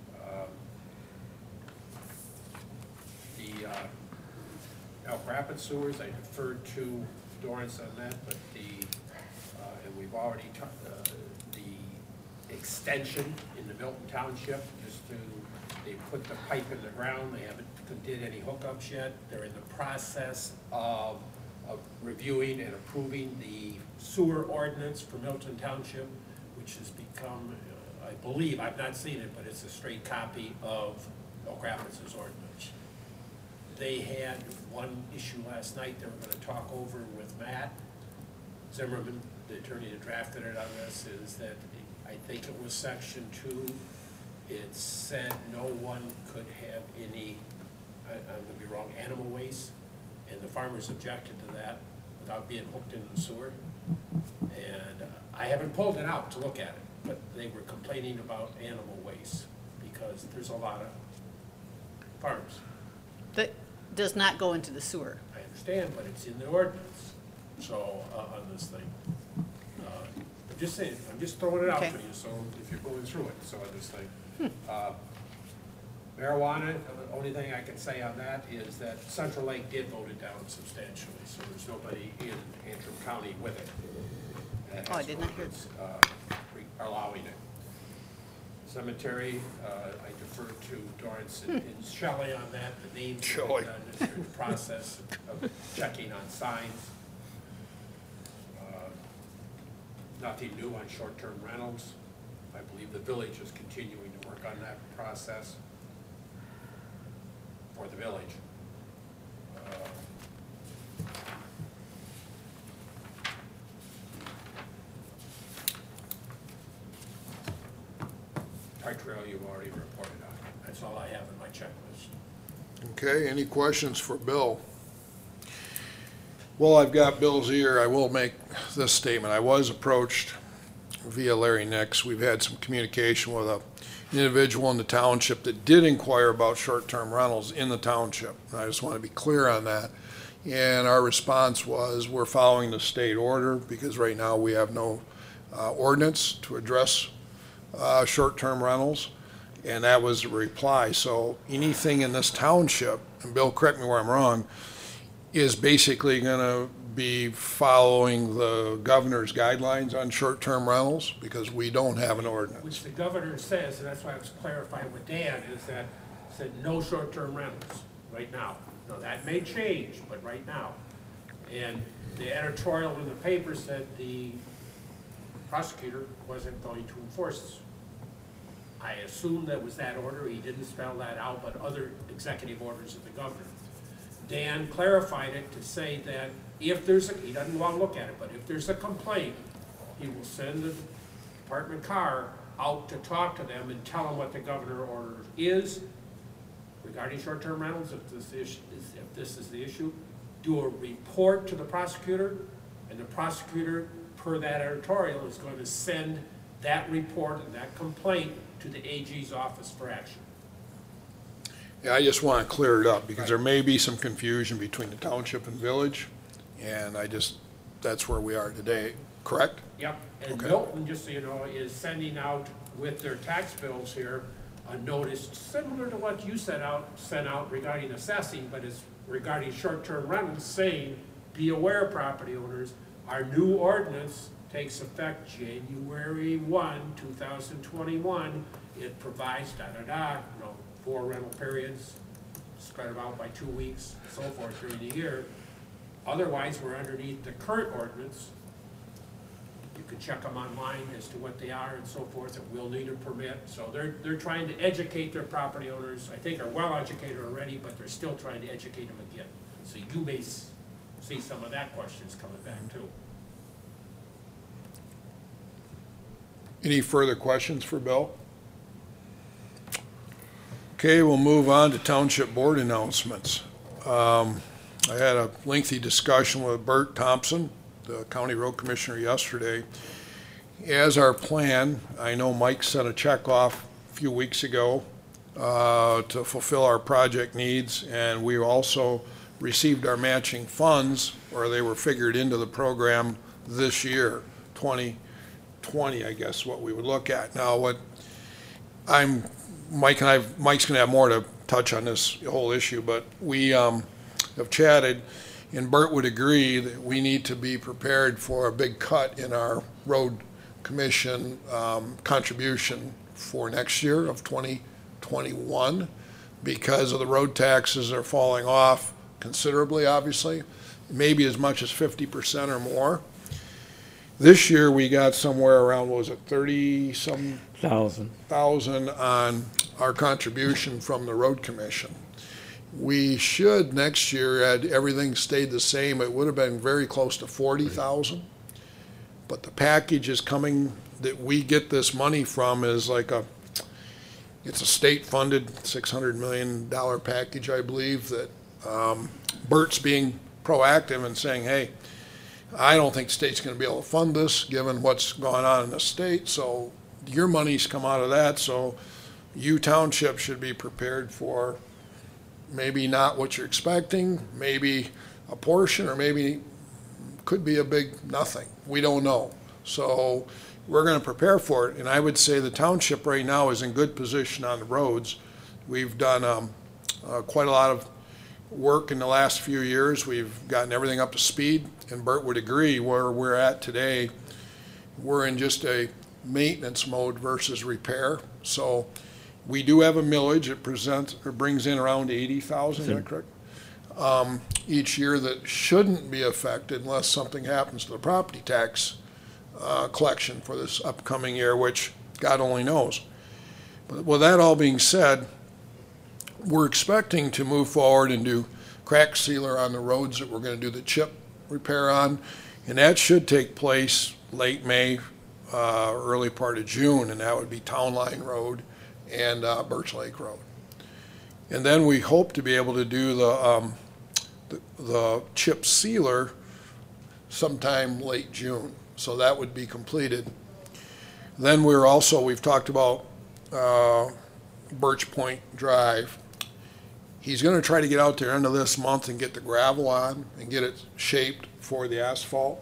The uh, Elk Rapids sewers, I deferred to Dorrance on that, but the, uh, and we've already talked, uh, the extension in the Milton Township, just to, they put the pipe in the ground, they haven't did any hookups yet. They're in the process of, of reviewing and approving the sewer ordinance for Milton Township, which has become, uh, I believe, I've not seen it, but it's a straight copy of Elk Rapids' ordinance. They had one issue last night they were gonna talk over with Matt Zimmerman, the attorney that drafted it on this, is that I think it was section two. It said no one could have any, I- I'm gonna be wrong, animal waste, and the farmers objected to that without being hooked into the sewer. And uh, I haven't pulled it out to look at it, but they were complaining about animal waste because there's a lot of farms. That does not go into the sewer. I understand, but it's in the ordinance, so, uh, on this thing. Uh, I'm just saying, I'm just throwing it out Okay. for you, so if you're going through it, so on this thing. Uh, Marijuana, the only thing I can say on that is that Central Lake did vote it down substantially, so there's nobody in Antrim County with it. That Oh, I has did not hear ordinance, uh, re- allowing it. Cemetery, uh, I defer to Dorrance and and Shelley on that, the names. that Shelley. they've done is through the process of checking on signs. Uh, Nothing new on short-term rentals. I believe the village is continuing to work on that process for the village. Uh, Bike trail you've already reported on. That's all I have in my checklist. Okay, any questions for Bill? Well, I've got Bill's ear, I will make this statement. I was approached via Larry Nix. We've had some communication with a an individual in the township that did inquire about short-term rentals in the township. And I just want to be clear on that. And our response was, we're following the state order because right now we have no uh, ordinance to address uh, short-term rentals. And that was the reply. So anything in this township, and Bill, correct me where I'm wrong, is basically going to be following the governor's guidelines on short-term rentals because we don't have an ordinance. Which the governor says, and that's why I was clarifying with Dan, is that, said no short-term rentals right now. Now, that may change, but right now. And the editorial in the paper said the prosecutor wasn't going to enforce this. I assume that was that order, he didn't spell that out, but other executive orders of the governor. Dan clarified it to say that if there's, a he doesn't want to look at it, but if there's a complaint, he will send the department car out to talk to them and tell them what the governor order is regarding short-term rentals, if this is, if this is the issue. Do a report to the prosecutor, And the prosecutor, per that editorial, is going to send that report and that complaint to the A G's office for action. Yeah, I just want to clear it up because there may be some confusion between the township and village, and I just, that's where we are today, correct? Yep, and Okay. Milton, just so you know, is sending out with their tax bills here, a notice similar to what you sent out, sent out regarding assessing, but it's regarding short-term rentals, saying, be aware, property owners, our new ordinance takes effect January first, two thousand twenty-one. It provides da-da-da, you know, four rental periods, spread them out by two weeks, so forth during the year. Otherwise, we're underneath the current ordinance. You can check them online as to what they are and so forth, and we'll need a permit. So they're, they're trying to educate their property owners. I think are well educated already, but they're still trying to educate them again. So you may s- see some of that questions coming back too. Any further questions for Bill? Okay, we'll move on to township board announcements. Um, I had a lengthy discussion with Bert Thompson, the county road commissioner, yesterday. As our plan, I know Mike sent a check off a few weeks ago uh, to fulfill our project needs, and we also received our matching funds, or they were figured into the program this year, twenty twenty, I guess, what we would look at. Now, what I'm, Mike and I, Mike's gonna have more to touch on this whole issue, but we um, have chatted, and Bert would agree that we need to be prepared for a big cut in our road commission um, contribution for next year of twenty twenty-one because of the road taxes are falling off considerably, obviously, maybe as much as fifty percent or more. This year, we got somewhere around, what was it, thirty-some Thousand. thousand on our contribution from the road commission. We should, next year, had everything stayed the same, it would have been very close to forty thousand. But the package is coming, that we get this money from is like a, it's a state-funded six hundred million dollar package, I believe, that um, Bert's being proactive and saying, hey, I don't think the state's going to be able to fund this, given what's going on in the state, so your money's come out of that, so you township should be prepared for maybe not what you're expecting, maybe a portion, or maybe could be a big nothing. We don't know. So we're going to prepare for it, and I would say the township right now is in good position on the roads. We've done um, uh, quite a lot of work in the last few years. We've gotten everything up to speed, and Bert would agree where we're at today, we're in just a maintenance mode versus repair. So we do have a millage. It presents or brings in around eighty thousand, is that correct? Um, each year that shouldn't be affected unless something happens to the property tax uh, collection for this upcoming year, which God only knows. But with that all being said, we're expecting to move forward and do crack sealer on the roads that we're going to do the chip repair on, and that should take place late May, uh, early part of June, and that would be Town Line Road and uh, Birch Lake Road. And then we hope to be able to do the, um, the, the chip sealer sometime late June, so that would be completed. Then we're also, we've talked about uh, Birch Point Drive. He's going to try to get out there end of this month and get the gravel on and get it shaped for the asphalt.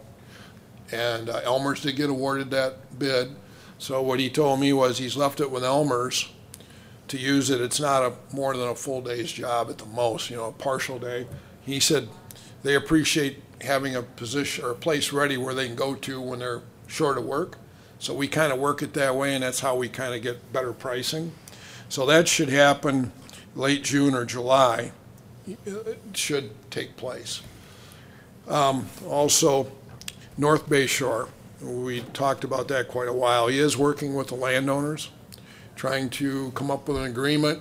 And uh, Elmer's did get awarded that bid. So what he told me was he's left it with Elmer's to use it. It's not a more than a full day's job at the most, you know, a partial day. He said they appreciate having a position or a place ready where they can go to when they're short of work. So we kind of work it that way, and that's how we kind of get better pricing. So that should happen late June or July. It should take place. Um, also, North Bay Shore, we talked about that quite a while. He is working with the landowners, trying to come up with an agreement.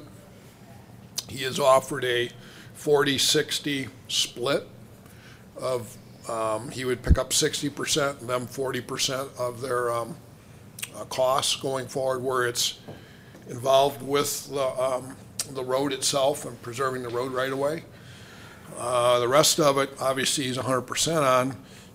He has offered a forty sixty split of, um, he would pick up sixty percent and them forty percent of their um, uh, costs going forward, where it's involved with the, um, the road itself and preserving the road right away. Uh, the rest of it, obviously, he's one hundred percent on,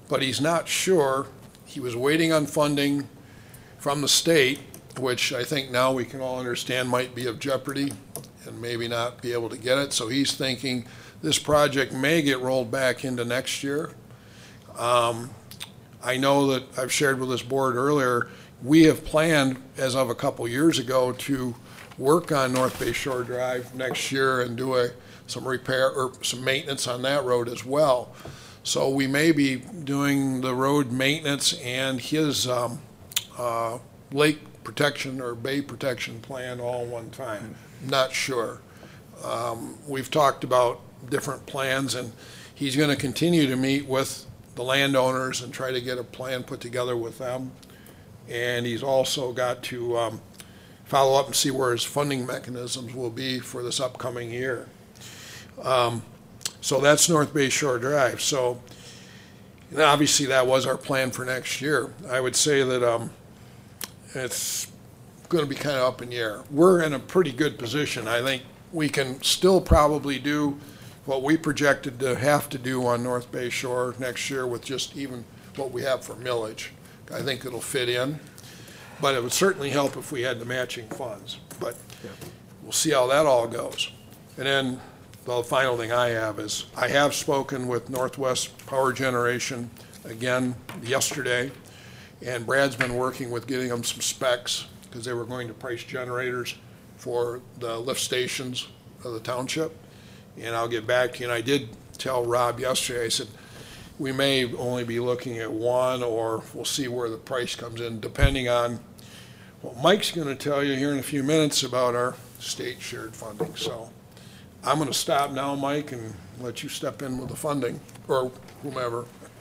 but he's not sure. He was waiting on funding from the state, which I think now we can all understand might be of jeopardy and maybe not be able to get it. So he's thinking this project may get rolled back into next year. Um, I know that I've shared with this board earlier, we have planned, as of a couple years ago, to work on North Bay Shore Drive next year and do a, some repair or some maintenance on that road as well. So we may be doing the road maintenance and his um, uh, lake protection or bay protection plan all one time. Not sure. Um, we've talked about different plans, and he's going to continue to meet with the landowners and try to get a plan put together with them. And he's also got to um, follow up and see where his funding mechanisms will be for this upcoming year. Um, so that's North Bay Shore Drive. So and obviously that was our plan for next year. I would say that um, it's going to be kind of up in the air. We're in a pretty good position. I think we can still probably do what we projected to have to do on North Bay Shore next year with just even what we have for millage. I think it'll fit in, but it would certainly help if we had the matching funds. But we'll see how that all goes. And then the final thing I have is I have spoken with Northwest Power Generation again yesterday, and Brad's been working with getting them some specs because they were going to price generators for the lift stations of the township. And I'll get back to you. And I did tell Rob yesterday, I said, we may only be looking at one, or we'll see where the price comes in, depending on what Mike's going to tell you here in a few minutes about our state shared funding. So I'm going to stop now, Mike, and let you step in with the funding, or whomever.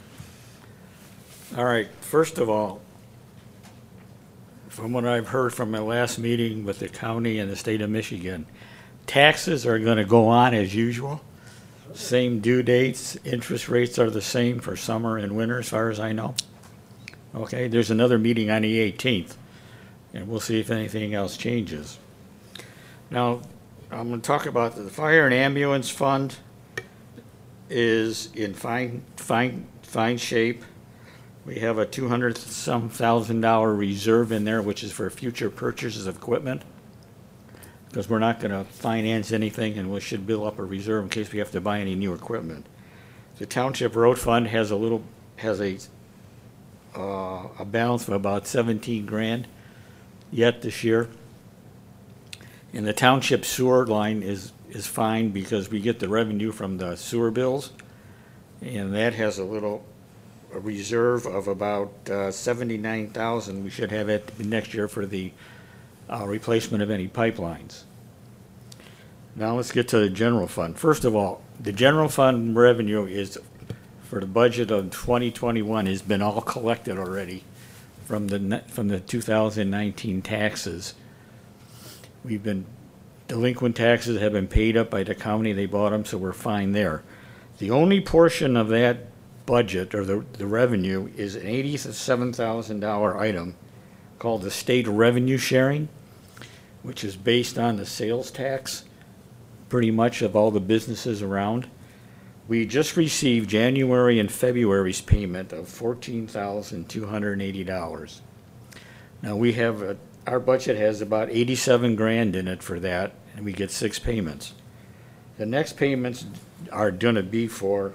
All right, first of all, from what I've heard from my last meeting with the county and the state of Michigan, taxes are going to go on as usual. Same due dates, interest rates are the same for summer and winter as far as I know. Okay, there's another meeting on the eighteenth, and we'll see if anything else changes. Now, I'm going to talk about the fire and ambulance fund is in fine, fine, fine shape. We have a two hundred some thousand dollar reserve in there, which is for future purchases of equipment, because we're not going to finance anything, and we should build up a reserve in case we have to buy any new equipment. The township road fund has a little, has a, uh, a balance of about seventeen grand yet this year. And the township sewer line is, is fine because we get the revenue from the sewer bills, and that has a little, a reserve of about uh, seventy-nine thousand. We should have it next year for the Uh, replacement of any pipelines. Now let's get to the general fund. First of all, the general fund revenue is, for the budget of twenty twenty-one, has been all collected already from the from the two thousand nineteen taxes. We've been, delinquent taxes have been paid up by the county, they bought them, so we're fine there. The only portion of that budget, or the, the revenue, is an eighty-seven thousand dollar item called the state revenue sharing, which is based on the sales tax, pretty much, of all the businesses around. We just received January and February's payment of fourteen thousand two hundred eighty dollars. Now we have, a, our budget has about eighty-seven grand in it for that, and we get six payments. The next payments are gonna be for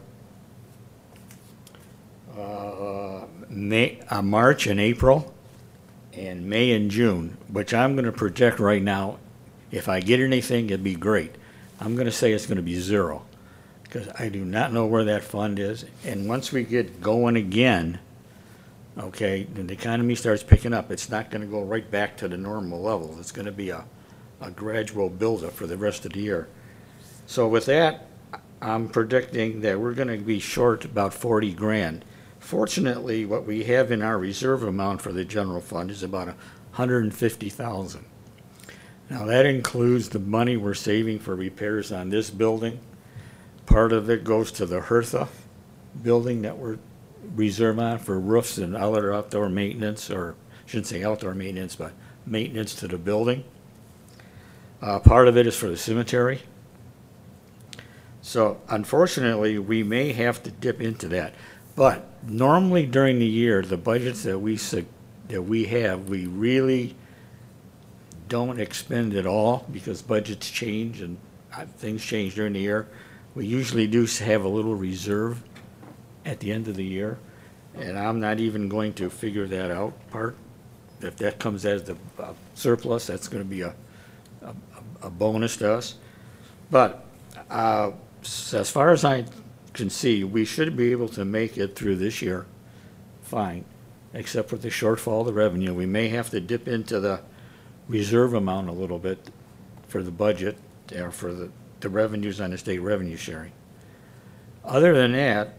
uh, May, uh, March and April, and May and June, which I'm going to project right now. If I get anything, it'd be great. I'm going to say it's going to be zero, because I do not know where that fund is. And once we get going again, okay, then the economy starts picking up. It's not going to go right back to the normal level. It's going to be a, a gradual buildup for the rest of the year. So with that, I'm predicting that we're going to be short about forty grand. Fortunately, what we have in our reserve amount for the general fund is about one hundred fifty thousand. Now that includes the money we're saving for repairs on this building. Part of it goes to the Hertha building that we're reserve on for roofs and other outdoor maintenance, or I shouldn't say outdoor maintenance, but maintenance to the building. Uh, part of it is for the cemetery. So unfortunately, we may have to dip into that. But normally during the year, the budgets that we, sug- that we have, we really don't expend it all because budgets change and uh, things change during the year. We usually do s- have a little reserve at the end of the year, and I'm not even going to figure that out part. If that comes as the uh, surplus, that's gonna be a, a, a bonus to us. But, uh, s- as far as I can see, we should be able to make it through this year, fine, except for the shortfall of the revenue. We may have to dip into the reserve amount a little bit for the budget, or for the, the revenues on the state revenue sharing. Other than that,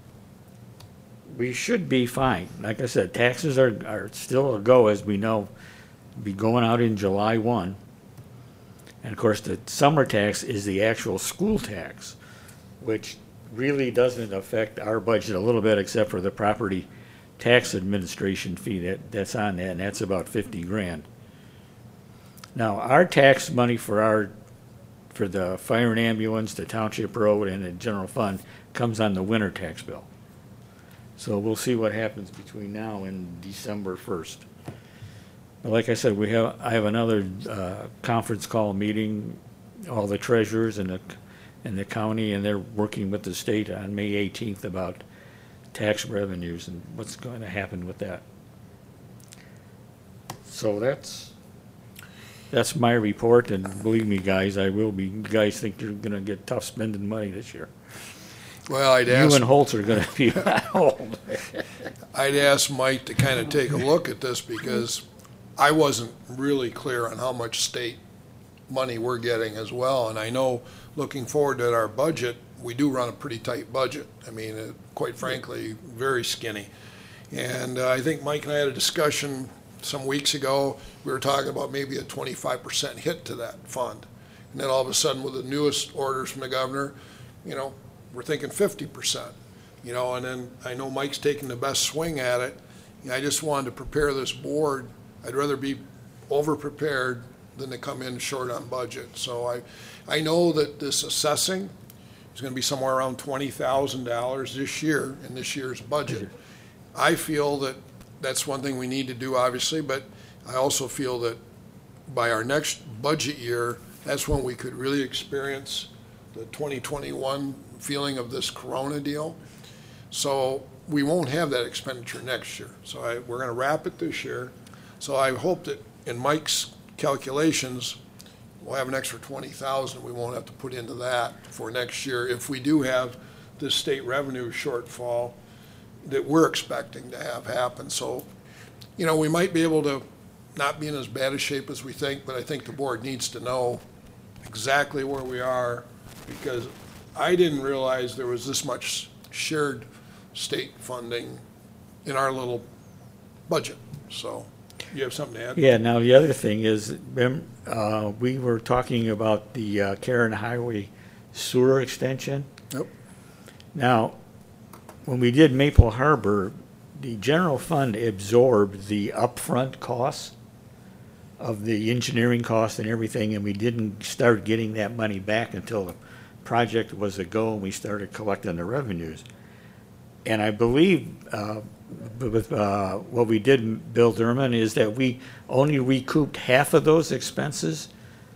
we should be fine. Like I said, taxes are, are still a go, as we know, be going out in July one. And of course, the summer tax is the actual school tax, which really doesn't affect our budget a little bit, except for the property tax administration fee that, that's on that, and that's about fifty grand. Now, our tax money for our, for the fire and ambulance, the township road, and the general fund comes on the winter tax bill. So we'll see what happens between now and December first. But like I said, we have, I have another, uh, conference call meeting, all the treasurers and the, and the county, and they're working with the state on May eighteenth about tax revenues and what's going to happen with that. So that's, that's my report, and believe me, guys, I will be, you guys think you're gonna get tough spending money this year. Well, I'd You ask, and Holtz are gonna be old. I'd ask Mike to kind of take a look at this because I wasn't really clear on how much state money we're getting as well. And I know, looking forward to our budget, we do run a pretty tight budget. I mean, uh, quite frankly, very skinny. And uh, I think Mike and I had a discussion some weeks ago. We were talking about maybe a twenty-five percent hit to that fund. And then all of a sudden, with the newest orders from the governor, you know, we're thinking fifty percent. You know, and then I know Mike's taking the best swing at it. You know, I just wanted to prepare this board. I'd rather be over-prepared than to come in short on budget. So I, I know that this assessing is going to be somewhere around twenty thousand dollars this year in this year's budget. I feel that that's one thing we need to do, obviously, but I also feel that by our next budget year, that's when we could really experience the twenty twenty-one feeling of this Corona deal. So we won't have that expenditure next year. So I, we're going to wrap it this year. So I hope that in Mike's calculations, we'll have an extra twenty thousand we won't have to put into that for next year if we do have this state revenue shortfall that we're expecting to have happen. So, you know, we might be able to not be in as bad a shape as we think, but I think the board needs to know exactly where we are, because I didn't realize there was this much shared state funding in our little budget. So, you have something to add? Yeah, now the other thing is, remem- uh, we were talking about the uh, Karen Highway sewer extension. Yep. Now, when we did Maple Harbor, the general fund absorbed the upfront costs of the engineering costs and everything, and we didn't start getting that money back until the project was a go and we started collecting the revenues. And I believe uh, with uh, what we did, Bill Derman, is that we only recouped half of those expenses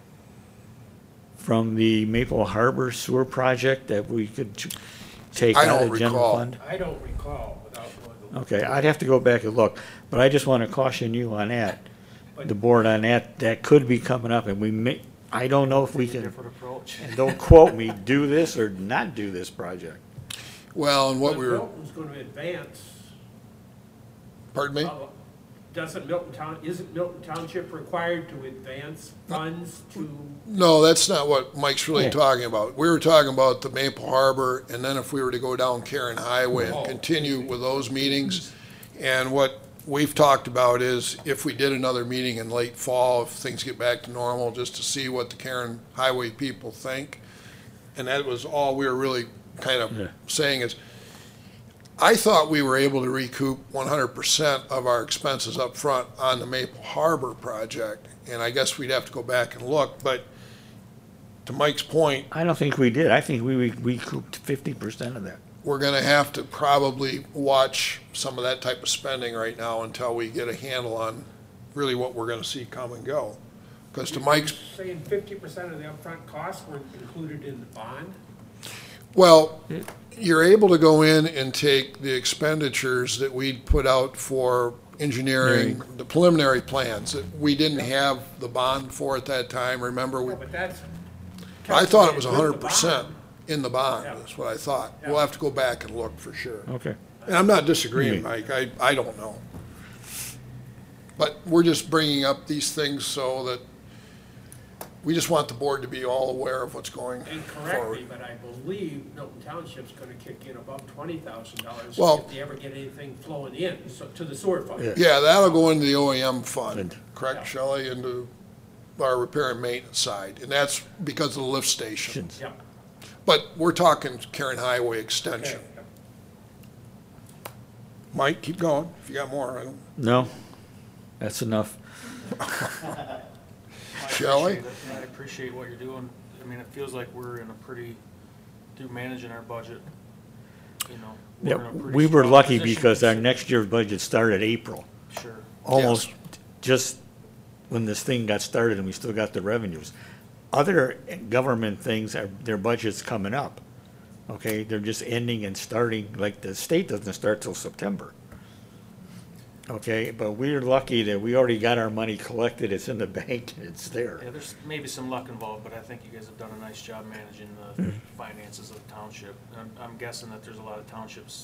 from the Maple Harbor sewer project that we could ch- take I out don't of general recall. fund. I don't recall without going to. Okay, I'd have to go back and look, but I just want to caution you on that, the board on that. That could be coming up, and we may, I don't know if we can, Different approach. and don't quote me, do this or not do this project. Well, and what we were, Milton's going to advance. pardon me? uh, Doesn't Milton Town, isn't Milton Township required to advance funds to? No, that's not what Mike's really Yeah. talking about. We were talking about the Maple Harbor, and then if we were to go down Karen Highway and Oh. continue with those meetings. And what we've talked about is if we did another meeting in late fall, if things get back to normal, just to see what the Karen Highway people think. And that was all we were really kind of Yeah. saying is, I thought we were able to recoup one hundred percent of our expenses up front on the Maple Harbor project, and I guess we'd have to go back and look, but to Mike's point, I don't think we did. I think we re- recouped fifty percent of that. we're gonna have to probably watch some of that type of spending right now until we get a handle on really what we're gonna see come and go. Because to Mike's, Saying fifty percent of the upfront costs were included in the bond? well, you're able to go in and take the expenditures that we'd put out for engineering, the preliminary plans that we didn't have the bond for at that time, remember? we No, but that's. I thought it was calculated with hundred the percent bond. in the bond, Yeah. that's what I thought. Yeah. We'll have to go back and look for sure. Okay. And I'm not disagreeing, Yeah. Mike, I, I don't know. But we're just bringing up these things so that we just want the board to be all aware of what's going And correct forward. me, but I believe Milton Township's gonna kick in above twenty thousand dollars Well- if they ever get anything flowing in, so, to the sewer fund. Yeah. Yeah, that'll go into the O E M fund, Fund. correct, Yeah. Shelley, into our repair and maintenance side, and that's because of the lift station. Shouldn't- Yep. But we're talking Karen Highway extension. Okay. Mike, keep going, if you got more, I don't, No, that's enough. I Shelley? appreciate it. I appreciate what you're doing. I mean, it feels like we're in a pretty, through managing our budget, you know. we're Yeah, in a pretty we were strong lucky position. because our next year's budget started April, Sure. almost just when this thing got started and we still got the revenues. Other government things, are their budget's coming up, okay? They're just ending and starting, like the state doesn't start till September. Okay, but we're lucky that we already got our money collected, it's in the bank, and it's there. Yeah, there's maybe some luck involved, but I think you guys have done a nice job managing the Mm-hmm. finances of the township. I'm, I'm guessing that there's a lot of townships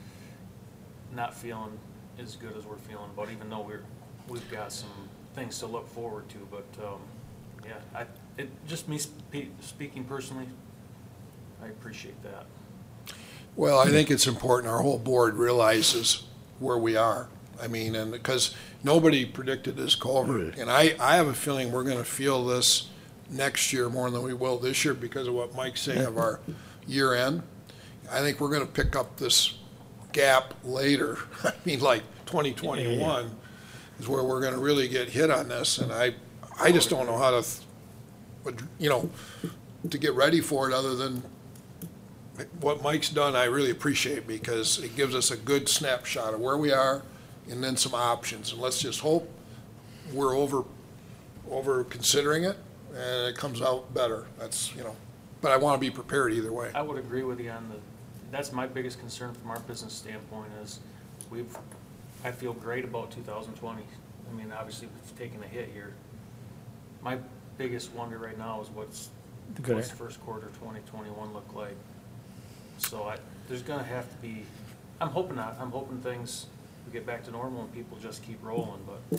not feeling as good as we're feeling, but even though we're, we've got some things to look forward to, but, um, yeah, I, it, just me spe- speaking personally, I appreciate that. Well, I think it's important our whole board realizes where we are. I mean, and because nobody predicted this culvert. Right. And I, I have a feeling we're gonna feel this next year more than we will this year because of what Mike's saying of our year end. I think we're gonna pick up this gap later. I mean, like twenty twenty-one is where we're gonna really get hit on this. And I, I just don't know how to, th- what- you know, to get ready for it other than what Mike's done, I really appreciate because it gives us a good snapshot of where we are and then some options. And let's just hope we're over, over considering it and it comes out better. That's, you know, but I want to be prepared either way. I would agree with you on the, that's my biggest concern from our business standpoint is we've, I feel great about two thousand twenty. I mean, obviously, we've taken a hit here. My biggest wonder right now is what's, Good. what's the first quarter twenty twenty-one look like? So I, there's gonna have to be, I'm hoping not, I'm hoping things, we get back to normal and people just keep rolling, but.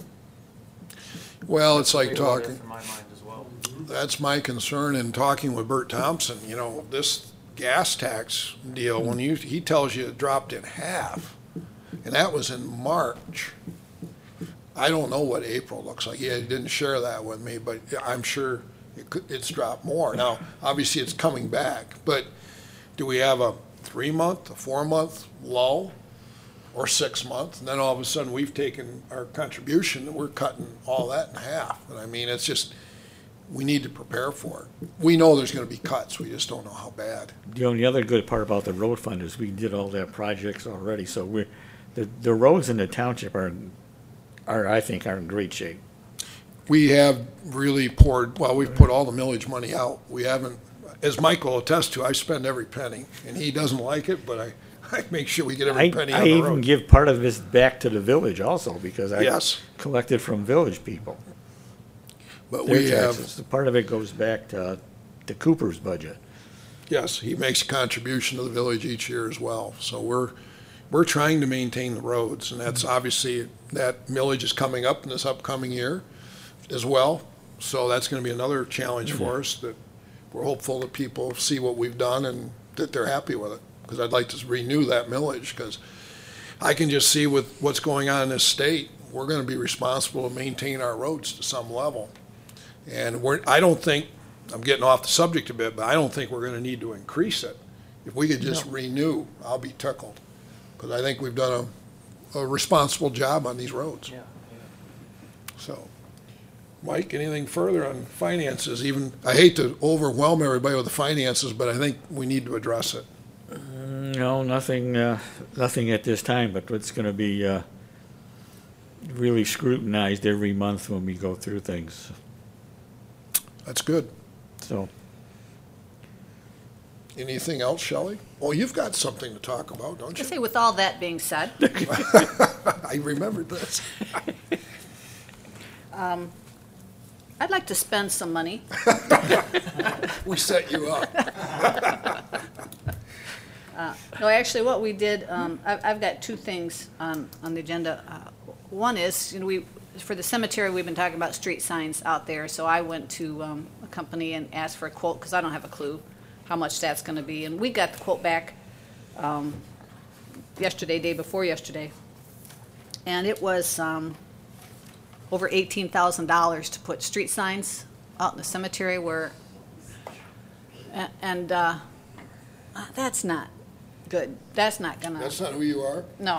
Well, it's like Big what if talking, In my mind as well. that's my concern in talking with Bert Thompson, you know, this gas tax deal, when you, he tells you it dropped in half, and that was in March. I don't know what April looks like. He didn't share that with me, but I'm sure it could, it's dropped more. Now, obviously, it's coming back, but do we have a three-month, a four-month lull, or six-month? And then all of a sudden, we've taken our contribution, and we're cutting all that in half. And I mean, it's just, we need to prepare for it. We know there's gonna be cuts, we just don't know how bad. The only other good part about the road fund is we did all that projects already, so we're, the, the roads in the township are, are, I think, are in great shape. We have really poured, well, we've put all the millage money out. We haven't, as Michael will attest to, I spend every penny, and he doesn't like it, but I, I make sure we get every I, penny I on the even road. give part of this back to the village also, because I Yes. collected from village people. But Their we have, taxes, part of it goes back to, to Cooper's budget. yes, he makes a contribution to the village each year as well. So we're, we're trying to maintain the roads, and that's obviously, that millage is coming up in this upcoming year as well. So that's gonna be another challenge for us, that we're hopeful that people see what we've done and that they're happy with it. Because I'd like to renew that millage, because I can just see with what's going on in this state, we're gonna be responsible to maintain our roads to some level. And we're, I don't think, I'm getting off the subject a bit, but I don't think we're gonna need to increase it. If we could just renew, I'll be tickled, because I think we've done a, a responsible job on these roads, Yeah, yeah. so. Mike, anything further on finances? Even, I hate to overwhelm everybody with the finances, but I think we need to address it. No, nothing, uh, nothing at this time, but it's gonna be, uh, really scrutinized every month when we go through things, That's good. so. Anything else, Shelley? Oh, you've got something to talk about, don't I you? say, with all that being said, I remembered this. I'd like to spend some money. We set you up. No, actually, what we did, um, I've, I've got two things on, on the agenda. Uh, One is, you know, we, for the cemetery, we've been talking about street signs out there, so I went to um, a company and asked for a quote, because I don't have a clue how much that's going to be. And we got the quote back um, yesterday, day before yesterday. And it was um, over eighteen thousand dollars to put street signs out in the cemetery where, a- and uh, uh, that's not good. That's not gonna. That's not who you are? No.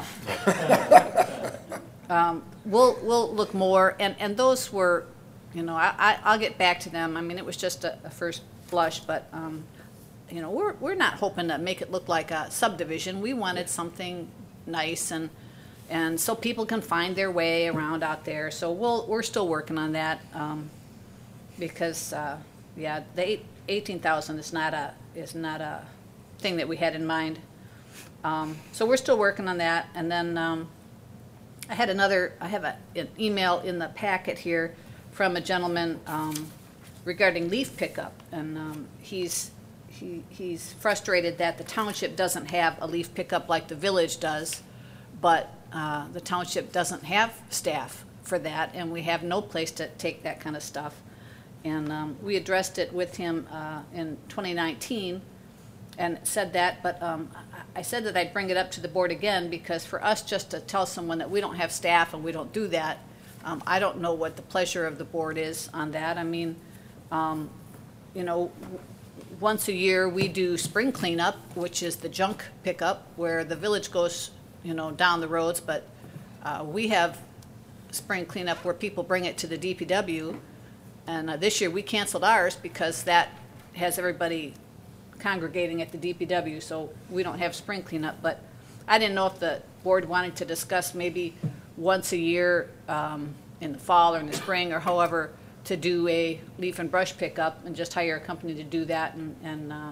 Um, We'll, we'll look more, and, and those were, you know, I, I- I'll get back to them. I mean, it was just a, a first blush, but, um, you know, we're, we're not hoping to make it look like a subdivision. We wanted something nice and, and so people can find their way around out there. So we'll, we're still working on that, um, because, uh, yeah, the eight- eighteen thousand is not a, is not a thing that we had in mind. Um, So we're still working on that, and then, um, I had another, I have a, an email in the packet here from a gentleman um, regarding leaf pickup. And um, he's, he, he's frustrated that the township doesn't have a leaf pickup like the village does, but uh, the township doesn't have staff for that, and we have no place to take that kind of stuff. And um, we addressed it with him uh, in twenty nineteen, and said that, but um, I I said that I'd bring it up to the board again, because for us just to tell someone that we don't have staff and we don't do that, um, I don't know what the pleasure of the board is on that. I mean, um, you know, w- once a year, we do spring cleanup, which is the junk pickup, where the village goes, you know, down the roads, but uh, we have spring cleanup where people bring it to the D P W, and uh, this year, we canceled ours because that has everybody congregating at the D P W, so we don't have spring cleanup. But I didn't know if the board wanted to discuss maybe once a year um, in the fall or in the spring, or however, to do a leaf and brush pickup and just hire a company to do that, and, and uh,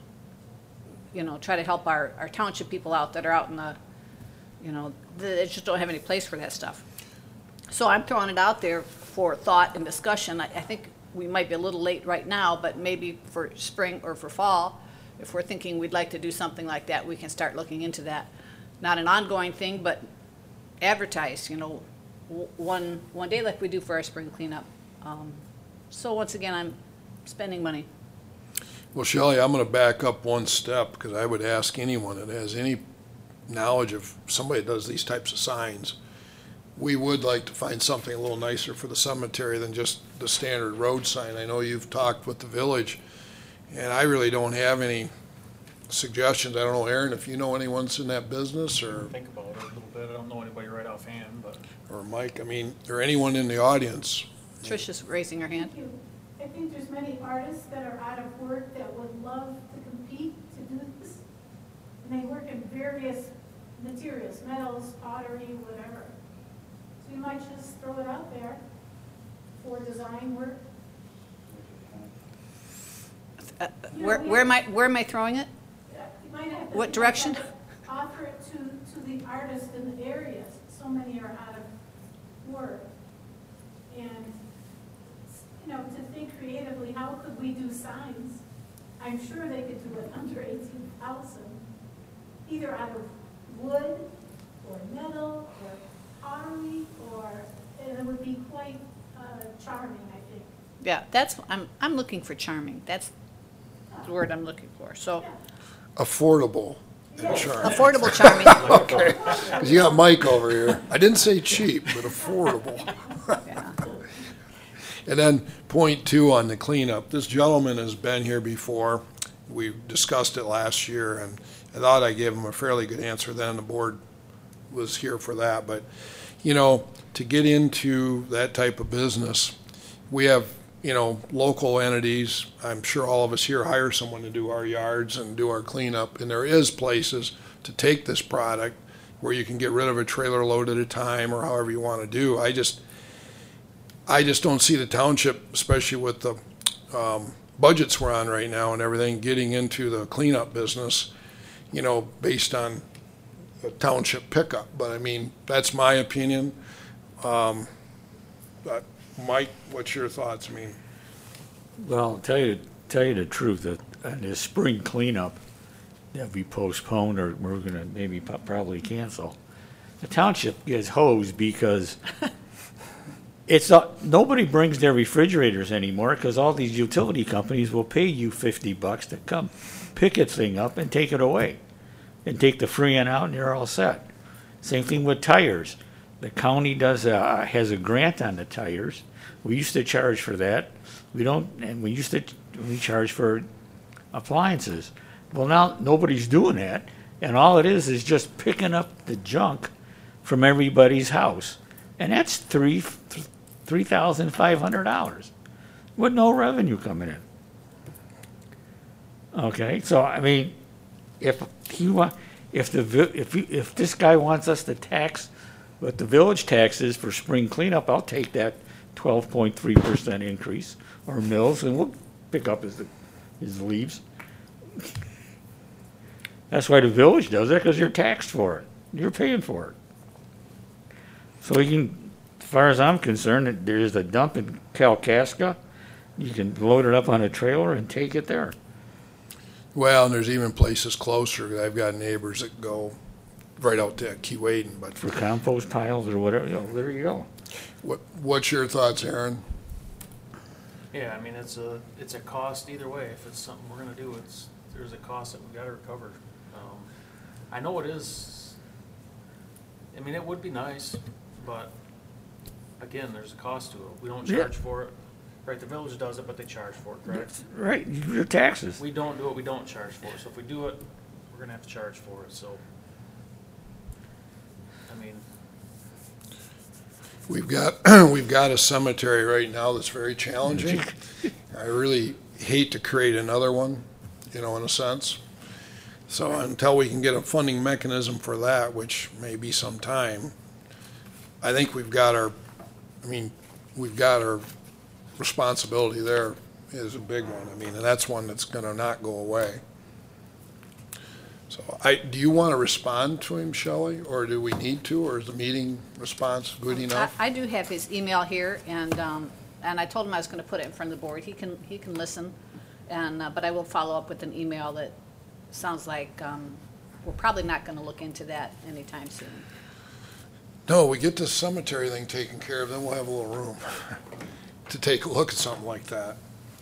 you know, try to help our, our township people out that are out in the, you know, they just don't have any place for that stuff. So I'm throwing it out there for thought and discussion. I, I think we might be a little late right now, but maybe for spring or for fall, if we're thinking we'd like to do something like that, we can start looking into that. Not an ongoing thing, but advertise, you know, w- one, one day like we do for our spring cleanup. Um, So once again, I'm spending money. Well, Shelley, I'm going to back up one step, because I would ask anyone that has any knowledge of somebody that does these types of signs, we would like to find something a little nicer for the cemetery than just the standard road sign. I know you've talked with the village, and I really don't have any suggestions. I don't know, Aaron, if you know anyone's in that business, or, Think about it a little bit. I don't know anybody right offhand, but or Mike, I mean, or anyone in the audience. Tricia's raising her hand. Thank you. I think there's many artists that are out of work that would love to compete to do this. And they work in various materials, metals, pottery, whatever. So you might just throw it out there for design work. Uh, Where, where am I, where am I throwing it? Uh, you might have to- What direction? Offer it to, to the artists in the areas. So many are out of work. And, you know, to think creatively, how could we do signs? I'm sure they could do it under eighteen thousand, either out of wood or metal or pottery, or, and it would be quite uh, charming, I think. Yeah, that's, I'm, I'm looking for charming. That's the word I'm looking for. So Yeah. Affordable and charming. affordable charming. Okay, because you got Mike over here. I didn't say cheap, but affordable. Yeah. And then point two on the cleanup. This gentleman has been here before. We discussed it last year, and I thought I gave him a fairly good answer then. The board was here for that. But, you know, to get into that type of business, we have you know, local entities, I'm sure all of us here hire someone to do our yards and do our cleanup, and there is places to take this product where you can get rid of a trailer load at a time or however you want to do. I just, I just don't see the township, especially with the um, budgets we're on right now and everything, getting into the cleanup business, you know, based on a township pickup. But I mean, that's my opinion. Um, but Mike, what's your thoughts? I mean, Well, tell you, tell you the truth, that uh, this spring cleanup that we postponed or we're gonna maybe po- probably cancel, the township gets hosed because it's, uh, nobody brings their refrigerators anymore because all these utility companies will pay you fifty bucks to come pick a thing up and take it away and take the freon out and you're all set. Same thing with tires. The county does, uh, has a grant on the tires. We used to charge for that. We don't, and we used to, we charge for appliances. Well, now nobody's doing that, and all it is is just picking up the junk from everybody's house. And that's three, three thousand five hundred dollars with no revenue coming in. Okay, so I mean, if he wa, if the, vi- if you, if this guy wants us to tax what the village taxes for spring cleanup, I'll take that twelve point three percent increase, or mills, and we'll pick up his, his leaves. That's why the village does it, because you're taxed for it. You're paying for it. So you can, as far as I'm concerned, there's a dump in Kalkaska. You can load it up on a trailer and take it there. well, and there's even places closer. I've got neighbors that go right out to Keewaydin, but For compost piles or whatever, you know, there you go. what, what's your thoughts, Aaron? Yeah, I mean, it's a, it's a cost either way. If it's something we're gonna do, it's, there's a cost that we gotta recover. Um, I know it is, I mean, it would be nice, but again, there's a cost to it. We don't Yeah. charge for it. Right, the village does it, but they charge for it, correct? Right, your taxes. We don't do it, we don't charge for it. So if we do it, we're gonna have to charge for it, so. I mean, We've got, we've got a cemetery right now that's very challenging. I really hate to create another one, you know, in a sense. So until we can get a funding mechanism for that, which may be some time, I think we've got our, I mean, we've got our responsibility there is a big one. I mean, and that's one that's gonna not go away. So I, do you want to respond to him, Shelley, or do we need to, or is the meeting response good I, enough? I do have his email here, and, um, and I told him I was gonna put it in front of the board. He can, he can listen, and, uh, but I will follow up with an email that sounds like, um, we're probably not gonna look into that anytime soon. No, we get this cemetery thing taken care of, then we'll have a little room to take a look at something like that.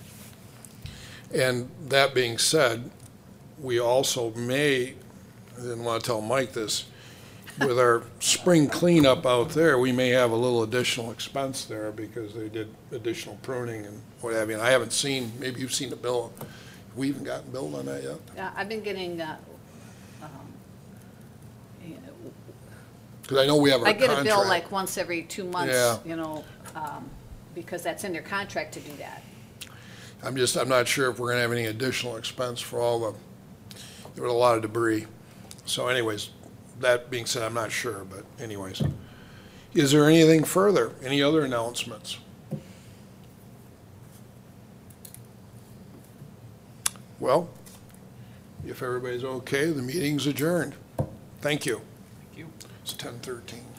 And that being said, we also may, I didn't want to tell Mike this, with our spring cleanup out there, we may have a little additional expense there because they did additional pruning and what have you. And I haven't seen, maybe you've seen the bill. Have we even gotten billed on that yet? Uh, I've been getting, uh, um, you know, Because I know we have our I contract. get a bill like once every two months, Yeah. you know, um, because that's in their contract to do that. I'm just, I'm not sure if we're gonna have any additional expense for all the, there was a lot of debris. So anyways, that being said, I'm not sure, but anyways. Is there anything further? Any other announcements? Well, if everybody's okay, the meeting's adjourned. Thank you. thank you. It's ten thirteen.